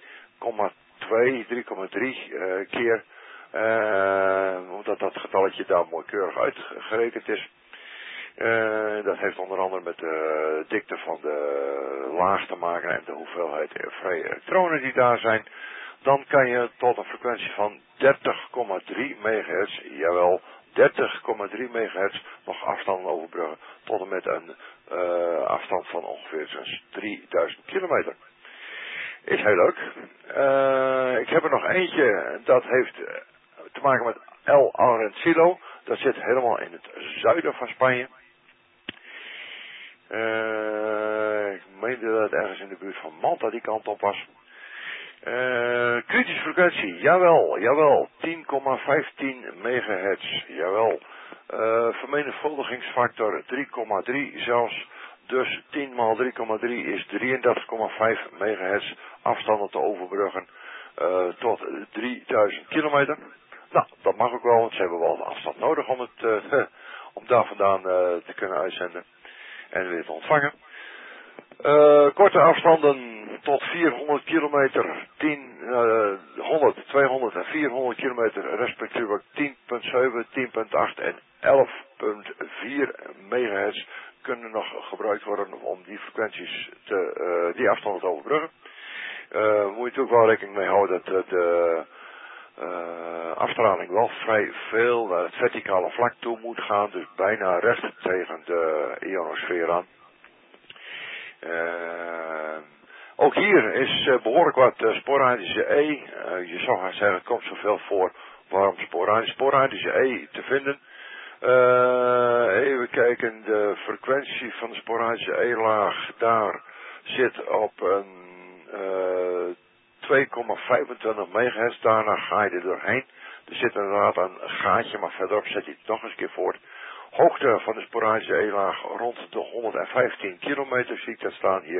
3,3 keer, omdat dat getalletje daar mooi keurig uitgerekend is. Dat heeft onder andere met de dikte van de laag te maken en de hoeveelheid vrije elektronen die daar zijn. Dan kan je tot een frequentie van 30,3 megahertz, jawel, 30,3 megahertz nog afstanden overbruggen tot en met een afstand van ongeveer 3000 kilometer. Is heel leuk. Ik heb er nog eentje, dat heeft te maken met El Arencillo. Dat zit helemaal in het zuiden van Spanje. Ik meende dat het ergens in de buurt van Malta die kant op was. Kritische frequentie, jawel, 10,15 megahertz, jawel. Vermenigvuldigingsfactor 3,3 zelfs. Dus 10 maal 3,3 is 33,5 megahertz afstanden te overbruggen tot 3000 kilometer. Nou, dat mag ook wel, want ze hebben wel afstand nodig om het om daar vandaan te kunnen uitzenden en weer te ontvangen. Korte afstanden tot 400 kilometer, 100, 200 en 400 kilometer, respectievelijk 10,7, 10,8 en 11,4 megahertz kunnen nog gebruikt worden om die frequenties die afstanden te overbruggen. Moet je natuurlijk wel rekening mee houden dat de afstraling wel vrij veel naar het verticale vlak toe moet gaan, dus bijna recht tegen de ionosfeer aan. Ook hier is behoorlijk wat sporadische E. Je zou haar zeggen, het komt zoveel voor. Waarom sporadische E te vinden? Even kijken, de frequentie van de sporadische E-laag daar zit op een 2,25 megahertz. Daarna ga je er doorheen. Er zit inderdaad een gaatje, maar verderop zet hij het nog eens een keer voort. Hoogte van de sporadische E-laag rond de 115 kilometer, zie ik dat staan hier.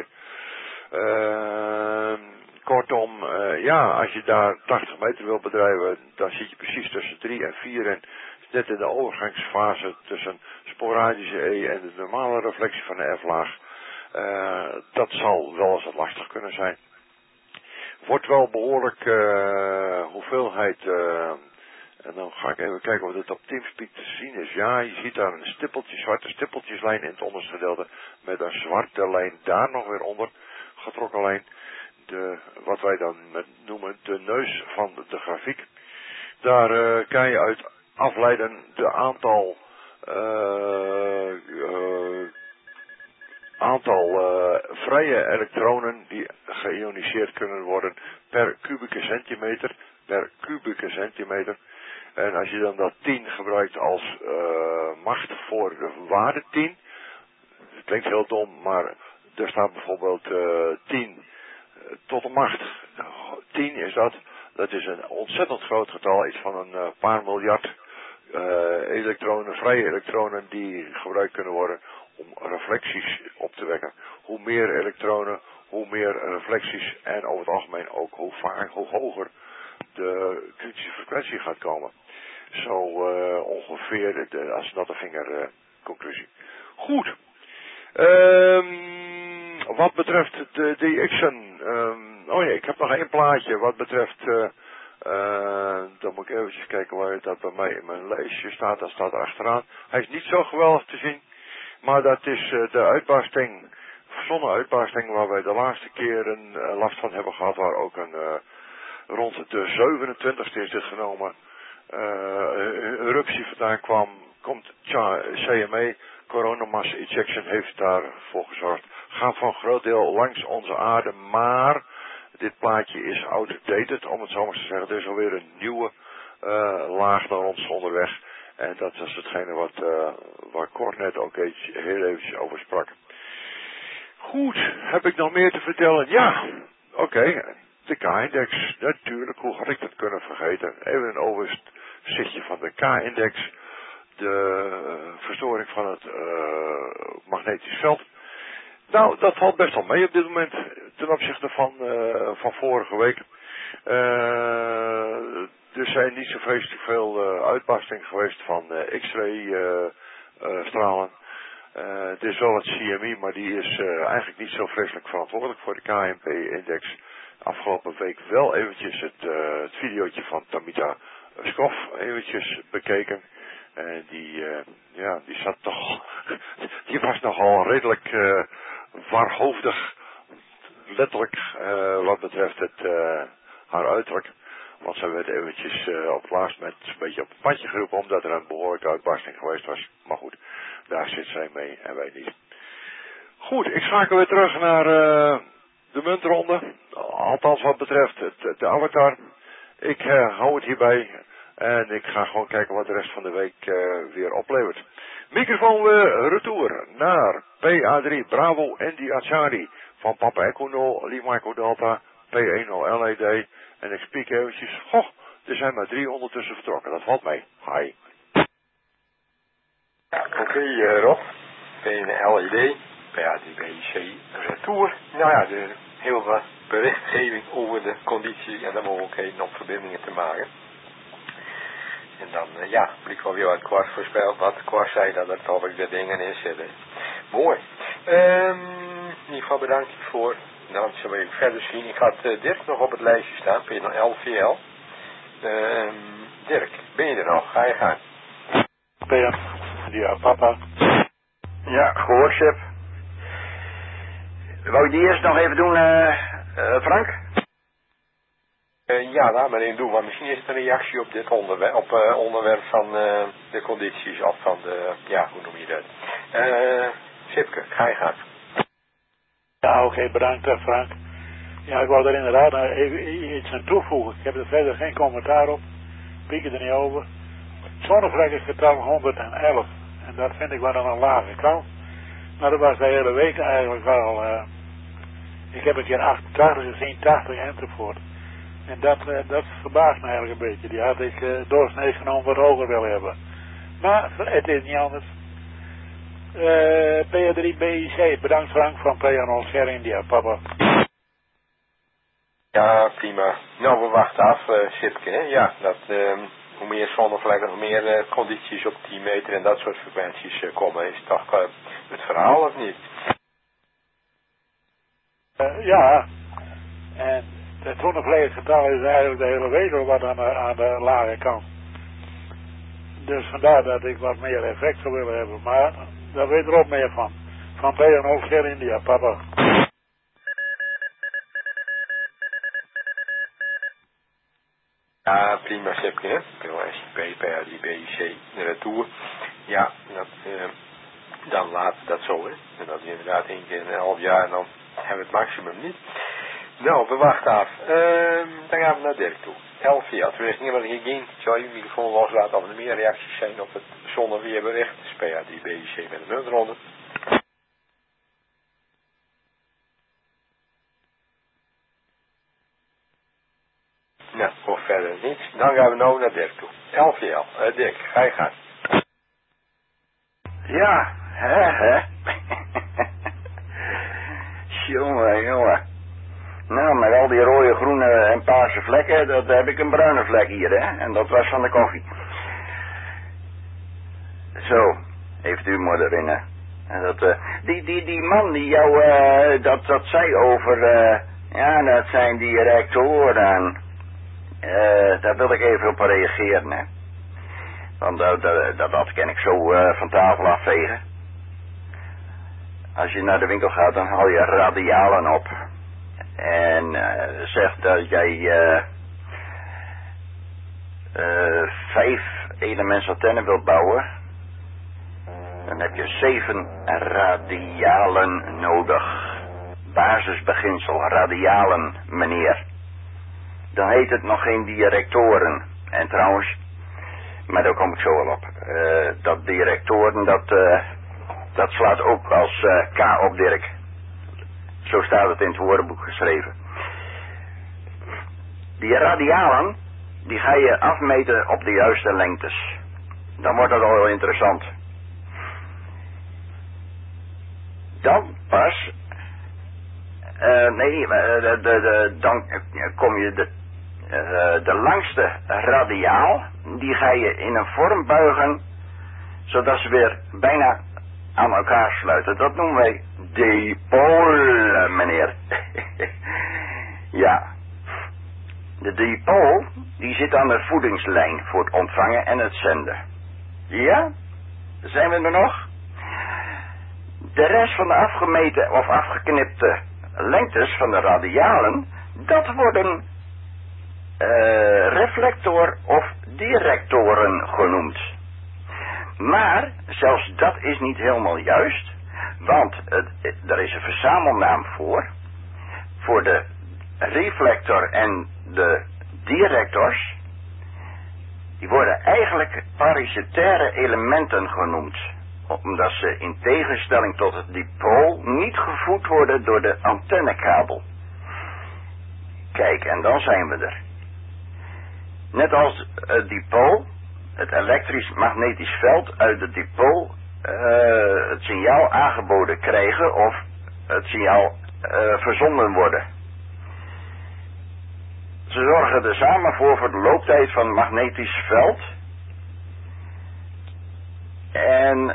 Kortom, ja, als je daar 80 meter wil bedrijven, dan zit je precies tussen 3 en 4 en net in de overgangsfase tussen sporadische E en de normale reflectie van de F-laag. Dat zal wel eens wat lastig kunnen zijn. Wordt wel behoorlijk hoeveelheid, en dan ga ik even kijken of dit op Teamspeak te zien is. Ja, je ziet daar een stippeltje, zwarte stippeltjeslijn in het onderste gedeelte, met een zwarte lijn daar nog weer onder, getrokken lijn. Wat wij dan noemen de neus van de grafiek. Daar kan je uit afleiden de aantal vrije elektronen die geïoniseerd kunnen worden per kubieke centimeter. En als je dan dat 10 gebruikt als macht voor de waarde 10, het klinkt heel dom, maar er staat bijvoorbeeld 10 tot de macht 10 is dat is een ontzettend groot getal, iets van een paar miljard elektronen, vrije elektronen die gebruikt kunnen worden om reflecties op te wekken. Hoe meer elektronen, hoe meer reflecties en over het algemeen ook hoe hoger de kritische frequentie gaat komen. Zo als natte vinger conclusie. Goed. wat betreft de DX'en, oh ja, ik heb nog één plaatje wat betreft, dan moet ik eventjes kijken waar dat bij mij in mijn lijstje staat. Dat staat er achteraan. Hij is niet zo geweldig te zien, maar dat is de uitbarsting, zonneuitbarsting waar wij de laatste keer een last van hebben gehad, waar ook rond de 27e is dit genomen, eruptie vandaan kwam. Komt CME, Coronamass Ejection, heeft daarvoor gezorgd. Gaat voor een groot deel langs onze aarde, maar dit plaatje is outdated, om het zo maar te zeggen. Er is alweer een nieuwe laag naar ons onderweg. En dat is hetgene waar Cor net ook heel eventjes over sprak. Goed, heb ik nog meer te vertellen? Ja, oké. De K-index, natuurlijk, hoe had ik dat kunnen vergeten? Even een overzichtje van de K-index. De verstoring van het magnetisch veld. Nou, dat valt best wel mee op dit moment ten opzichte van vorige week. Er zijn niet zo vreselijk veel uitbarsting geweest van X-ray stralen. Het is wel het CME, maar die is eigenlijk niet zo vreselijk verantwoordelijk voor de KNP-index. Afgelopen week wel eventjes het videootje van Tamita Skof eventjes bekeken. En die zat toch, die was nogal redelijk warhoofdig, letterlijk, wat betreft haar uiterlijk. Want ze werd eventjes op het laatst met een beetje op het padje geroepen, omdat er een behoorlijke uitbarsting geweest was. Maar goed, daar zit zij mee en wij niet. Goed, ik schakel weer terug naar de muntronde. Althans wat betreft de avatar. Ik hou het hierbij. En ik ga gewoon kijken wat de rest van de week weer oplevert. Microfoon weer retour naar PA3 Bravo Andy Achari van Papa Echo 0, Lima Echo Delta, P10 LED. En ik spiek eventjes. Goh, er zijn maar 3 ondertussen vertrokken. Dat valt mee. Hi. Ja, oké, Rob. P1 LED, PA3 BIC retour. Nou ja, er is heel wat berichtgeving over de conditie en de mogelijkheden om verbindingen te maken. En dan, moet ik wel weer wat kwart voorspeld, wat kwart zei dat het al de dingen is. Mooi. In ieder geval bedankt voor. Dan zullen we even verder zien. Ik had Dirk nog op het lijstje staan, P1 LVL. Dirk, ben je er nog? Ga je gaan? Ja, papa. Ja, gehoord, Sip. Wou je die eerst nog even doen, Frank? Ja, laat maar even doen, want misschien is het een reactie op dit onderwerp, onderwerp van de condities of van de, hoe noem je dat? Sipke, ga je gaan. Ja, oké, bedankt Frank. Ja, ik wou er inderdaad even iets aan toevoegen. Ik heb er verder geen commentaar op. Pieken er niet over. Het zonnevlekkengetal 111. En dat vind ik wel aan een lage kant. Maar dat was de hele week eigenlijk wel. Ik heb een keer 88 gezien, 80 enzovoort. En dat verbaast me eigenlijk een beetje. Die had ik doorsnee genomen wat hoger willen hebben. Maar het is niet anders. PA3 BIC, bedankt Frank van PA0 Sierra India, papa. Ja, prima. Nou, we wachten af, Sipke, hè? Ja, dat, hoe meer zonnevlekken, hoe meer condities op 10 meter en dat soort frequenties komen, is toch het verhaal of niet? Ja, en het zonnevlekkengetal is eigenlijk de hele week wat aan de lage kant. Dus vandaar dat ik wat meer effect zou willen hebben, maar daar weet er ook meer van. Van PA0 Sierra India, papa. Ja, prima Sipke, hè? POSP, PAD, BIC, de retour. Ja, dat, dan laten we dat zo, hè. En dat is inderdaad 1 keer in een half jaar en dan hebben we het maximum niet. Nou, we wachten af. Dan gaan we naar Dirk toe. 11 jaar. Er is niemand geen. Zal je microfoon loslaten of er meer reacties zijn op het zonneweerbericht. Dus PAD, BIC met de muntronde. Nou, of verder niets. Dan gaan we nou naar Dirk toe. 11 jaar. Dirk, ga je gaan. Ja, hè. Jongen. Nou, met al die rode, groene en paarse vlekken, dat heb ik een bruine vlek hier, hè. En dat was van de koffie. Zo, heeft u maar erin. En die man die jou dat zei over, ja, dat zijn die rectoren. Daar wil ik even op reageren, hè. Want dat kan ik zo van tafel afvegen. Als je naar de winkel gaat, dan haal je radialen op. En zegt dat jij 5 elementsantennen wilt bouwen. Dan heb je 7 radialen nodig. Basisbeginsel, radialen, meneer. Dan heet het nog geen directoren. En trouwens, maar daar kom ik zo wel op. Dat directoren, dat slaat ook als K op Dirk. Zo staat het in het woordenboek geschreven. Die radialen, die ga je afmeten op de juiste lengtes. Dan wordt dat al heel interessant. Dan pas, dan kom je de langste radiaal, die ga je in een vorm buigen, zodat ze weer bijna aan elkaar sluiten. Dat noemen wij dipool, meneer. Ja. De dipool, die zit aan de voedingslijn voor het ontvangen en het zenden. Ja? Zijn we er nog? De rest van de afgemeten of afgeknipte lengtes van de radialen, dat worden reflector of directoren genoemd. Maar zelfs dat is niet helemaal juist, want er is een verzamelnaam voor de reflector en de directors. Die worden eigenlijk parasitaire elementen genoemd, omdat ze in tegenstelling tot het dipool niet gevoed worden door de antennekabel. Kijk, en dan zijn we er. Net als het dipool, het elektrisch-magnetisch veld uit het dipool het signaal aangeboden krijgen of het signaal verzonden worden. Ze zorgen er samen voor de looptijd van het magnetisch veld. En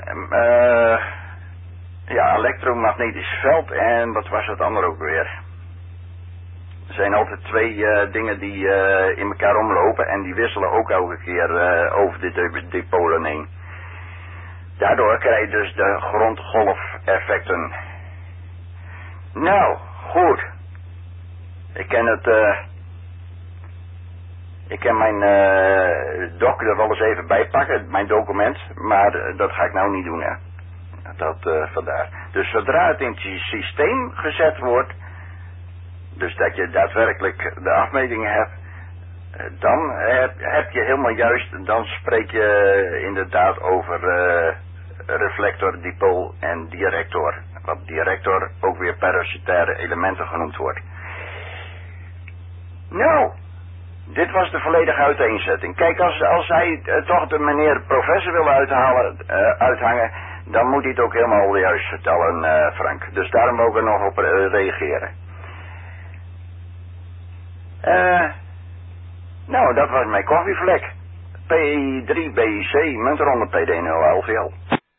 ja, elektromagnetisch veld en wat was het andere ook weer? Er zijn altijd 2 dingen die in elkaar omlopen en die wisselen ook elke keer over de dipolen heen. Daardoor krijg je dus de grondgolfeffecten. Nou, goed. Ik kan mijn doc er wel eens even bij pakken, mijn document, maar dat ga ik nou niet doen, hè. Dat vandaar. Dus zodra het in het systeem gezet wordt, dus dat je daadwerkelijk de afmetingen hebt, dan heb je helemaal juist, dan spreek je inderdaad over reflector, dipool en director. Wat director ook weer parasitaire elementen genoemd wordt. Nou, dit was de volledige uiteenzetting. Kijk, als hij toch de meneer professor wil uithangen, dan moet hij het ook helemaal juist vertellen, Frank. Dus daarom ook er nog op reageren. Nou, dat was mijn koffievlek. P3BC, muntronde PD0LVL.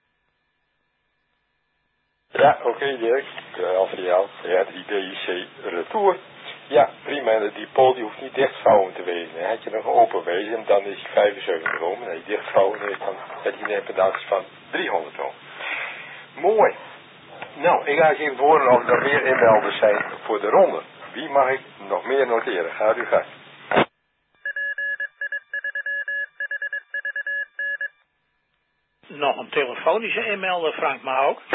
Ja, oké, Dirk. LVL, ja, 3BC, retour. Ja, prima. En de dipool die hoeft niet dichtvouwen te wezen. Dan had je nog open wezen, dan is hij 75 ohm. En als je dichtvouwen heeft, dan heb je een impedans van 300 ohm. Mooi. Nou, ik ga eens even horen of er meer inmelders zijn voor de ronde. Wie mag ik nog meer noteren? Gaat u gang. Nog een telefonische inmelder, Frank, maar ook.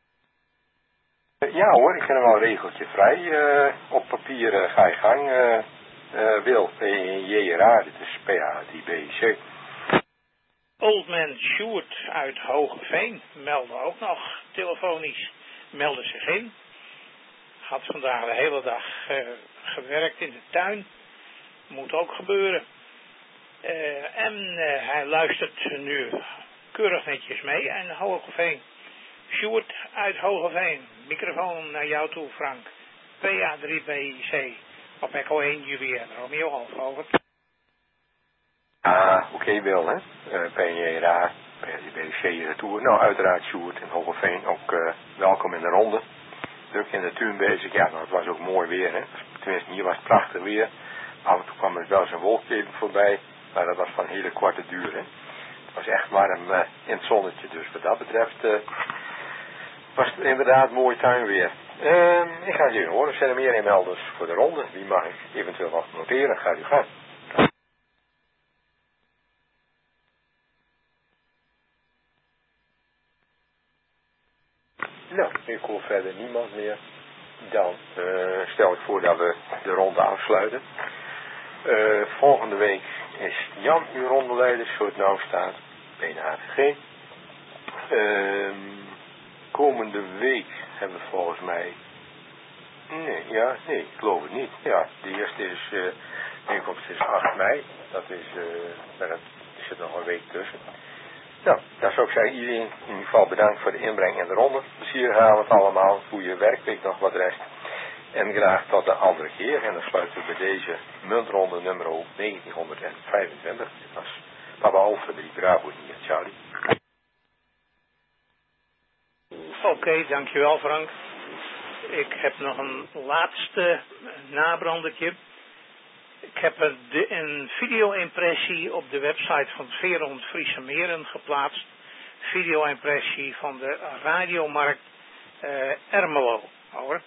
Ja hoor, ik heb wel een regeltje vrij. Op papier ga je gang. Wil, PNJRA, dit is PH3BC. Oldman Sjoerd uit Hogeveen meldde ook nog telefonisch. Meldde zich in. Had vandaag de hele dag gewerkt in de tuin. Moet ook gebeuren. En hij luistert nu keurig netjes mee. En Hogeveen. Sjoerd uit Hogeveen. Microfoon naar jou toe, Frank. PA3BC. Op Echo 1 Juliette Romeo Alfa over. Oké, Wil, hè. PNJRA, PDBC Retour. Nou, uiteraard Sjoerd in Hogeveen ook welkom in de ronde. Druk in de tuin bezig. Ja, nou, het was ook mooi weer, hè. Tenminste, hier was het prachtig weer. Af en toe kwam er wel eens een wolkje even voorbij. Maar dat was van hele korte duur, hè. Het was echt warm in het zonnetje. Dus wat dat betreft was het inderdaad mooi tuinweer. Ik ga het jullie horen. Zijn er meer inmelders voor de ronde? Wie mag ik eventueel nog noteren? Gaat u gaan. Nou, ik hoor verder niemand meer. Dan stel ik voor dat we de ronde afsluiten. Volgende week is Jan uw rondeleider, zo het nou staat, bij de HVG. Komende week hebben we volgens mij... Nee, ik geloof het niet. Ja, de eerste is, bijeenkomst is 8 mei. Dat is, er zit nog een week tussen. Nou, dan zou ik zeggen, iedereen in ieder geval bedankt voor de inbreng in de ronde. Plezieravond allemaal, goede werkweek nog wat rest. En graag tot de andere keer. En dan sluiten we bij deze muntronde nummer 1925. Dit was Papa Alfa 3 Bravo hier, Charlie. Oké, dankjewel Frank. Ik heb nog een laatste nabrandertje. Ik heb een video-impressie op de website van Veerhond Friese Meren geplaatst. Video-impressie van de radiomarkt Ermelo. Hoor.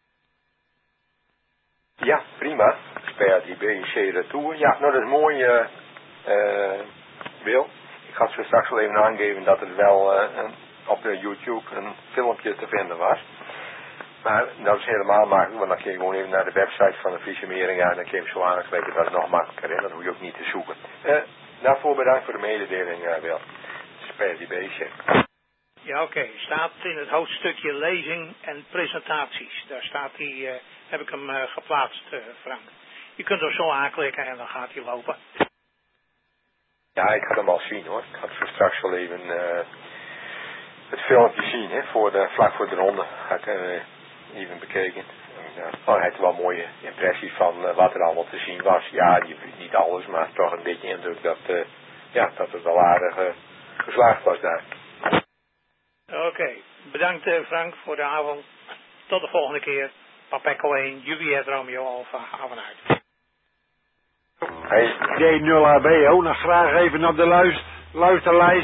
Ja, prima. PA3BC Retour. Ja, nou dat is mooi, Wil. Ik had zo straks wel even aangeven dat er wel op YouTube een filmpje te vinden was. Maar dat is helemaal makkelijk, want dan kun je gewoon even naar de website van de Friese Mering en dan kun je hem zo aanklikken. Dat is nog makkelijker, hè? Dat hoef je ook niet te zoeken. Daarvoor bedankt voor de mededeling, Wil. Spel die beestje. Ja, oké. Staat in het hoofdstukje lezing en presentaties. Daar staat die, heb ik hem geplaatst, Frank. Je kunt hem zo aanklikken en dan gaat hij lopen. Ja, ik ga hem al zien, hoor. Ik had zo straks wel even het filmpje zien, hè, vlak voor de ronde. Had ik even bekeken. Hij had wel een mooie impressie van wat er allemaal te zien was. Ja, niet alles, maar toch een beetje indruk dat het wel aardig geslaagd was daar. Oké, bedankt Frank voor de avond. Tot de volgende keer. Papa Echo 1, Juliet Romeo Alpha, avond uit. Hey, D0AB, nog graag even op de luisterlijst.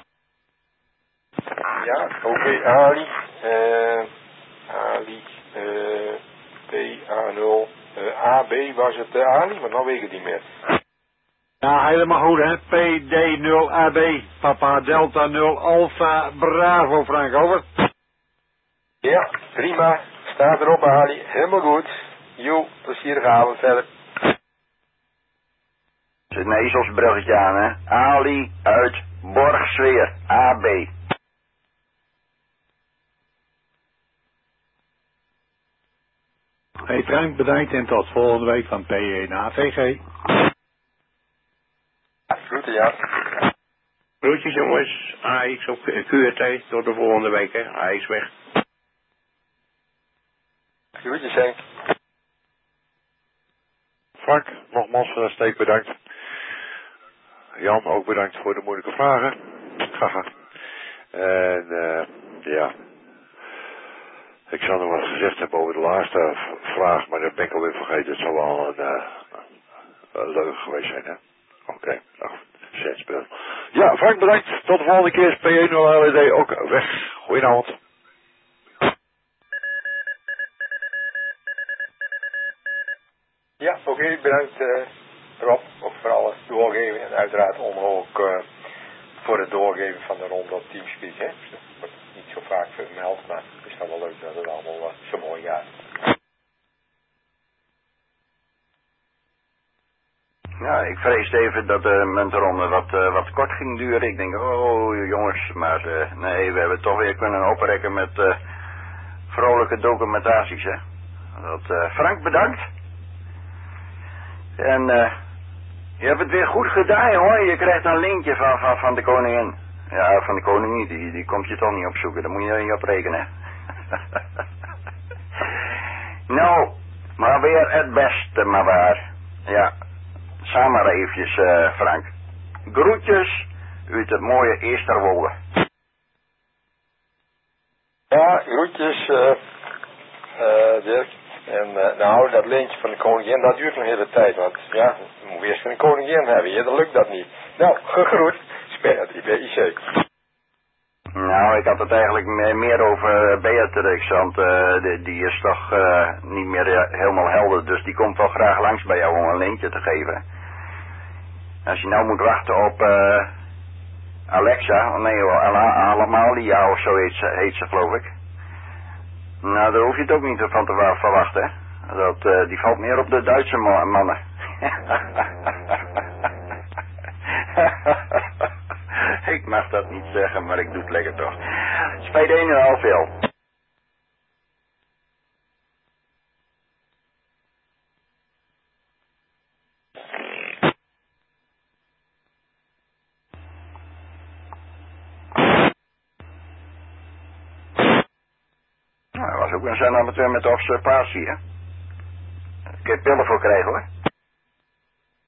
Ja, oké, Ali. PA0. AB was het Ali, maar nou weet ik het niet meer. Ja, helemaal goed, hè. PD0AB, Papa Delta 0 Alpha Bravo, Frank, over. Ja, prima. Staat erop, Ali. Helemaal goed. Jo, plezierige avond verder. Er zit een ezelsbruggetje aan, hè. Ali uit Borgsweer, AB. Hey Frank, bedankt en tot volgende week van PE naar AVG. Groeten, ja. Groetjes jongens, AX op QRT, tot de volgende week, hè. AX weg. Groetjes, Henk. Frank, nogmaals voor de steek bedankt. Jan, ook bedankt voor de moeilijke vragen. Haha. En ja, ik zou nog wat gezegd hebben over de laatste vraag, maar dat ben ik alweer vergeten. Het zal wel een leugen geweest zijn, hè. Oké, nou, zetspel. Ja, Frank, bedankt. Tot de volgende keer. P1-LED ook weg. Goedenavond. Ja, oké, bedankt Rob, ook voor alles doorgeven en uiteraard ook voor het doorgeven van de ronde op Teamspeak. Hè. Dat wordt niet zo vaak vermeld, maar het is dan wel leuk dat het allemaal zo mooi gaat. Ja, ik vreesde even dat de muntronde wat kort ging duren. Ik denk, oh jongens, maar nee, we hebben het toch weer kunnen oprekken met vrolijke documentaties, hè. Frank, bedankt. En je hebt het weer goed gedaan, hoor. Je krijgt een lintje van de koningin. Ja, van de koningin, die komt je toch niet opzoeken. Daar moet je niet op rekenen. Nou, maar weer het beste, maar waar. Ja, samen maar eventjes, Frank. Groetjes uit het mooie Eersterwolde. Ja, groetjes, Dirk. En nou, dat lintje van de koningin, dat duurt een hele tijd, want ja, we moeten eerst een koningin hebben, ja, dan lukt dat niet. Nou, gegroet, spijt, ik ben zeker. Nou, ik had het eigenlijk meer over Beatrix, want die is toch niet meer helemaal helder, dus die komt wel graag langs bij jou om een lintje te geven. Als je nou moet wachten op Alexa, nee hoor, Alamalia of zo heet ze geloof ik. Nou, daar hoef je het ook niet van te verwachten, hè. Die valt meer op de Duitse mannen. Ik mag dat niet zeggen, maar ik doe het lekker toch. Spijt 1 en half veel. Nou, dat was ook een zijn amateur met observatie, hè. Ik heb pillen voor krijgen, hoor.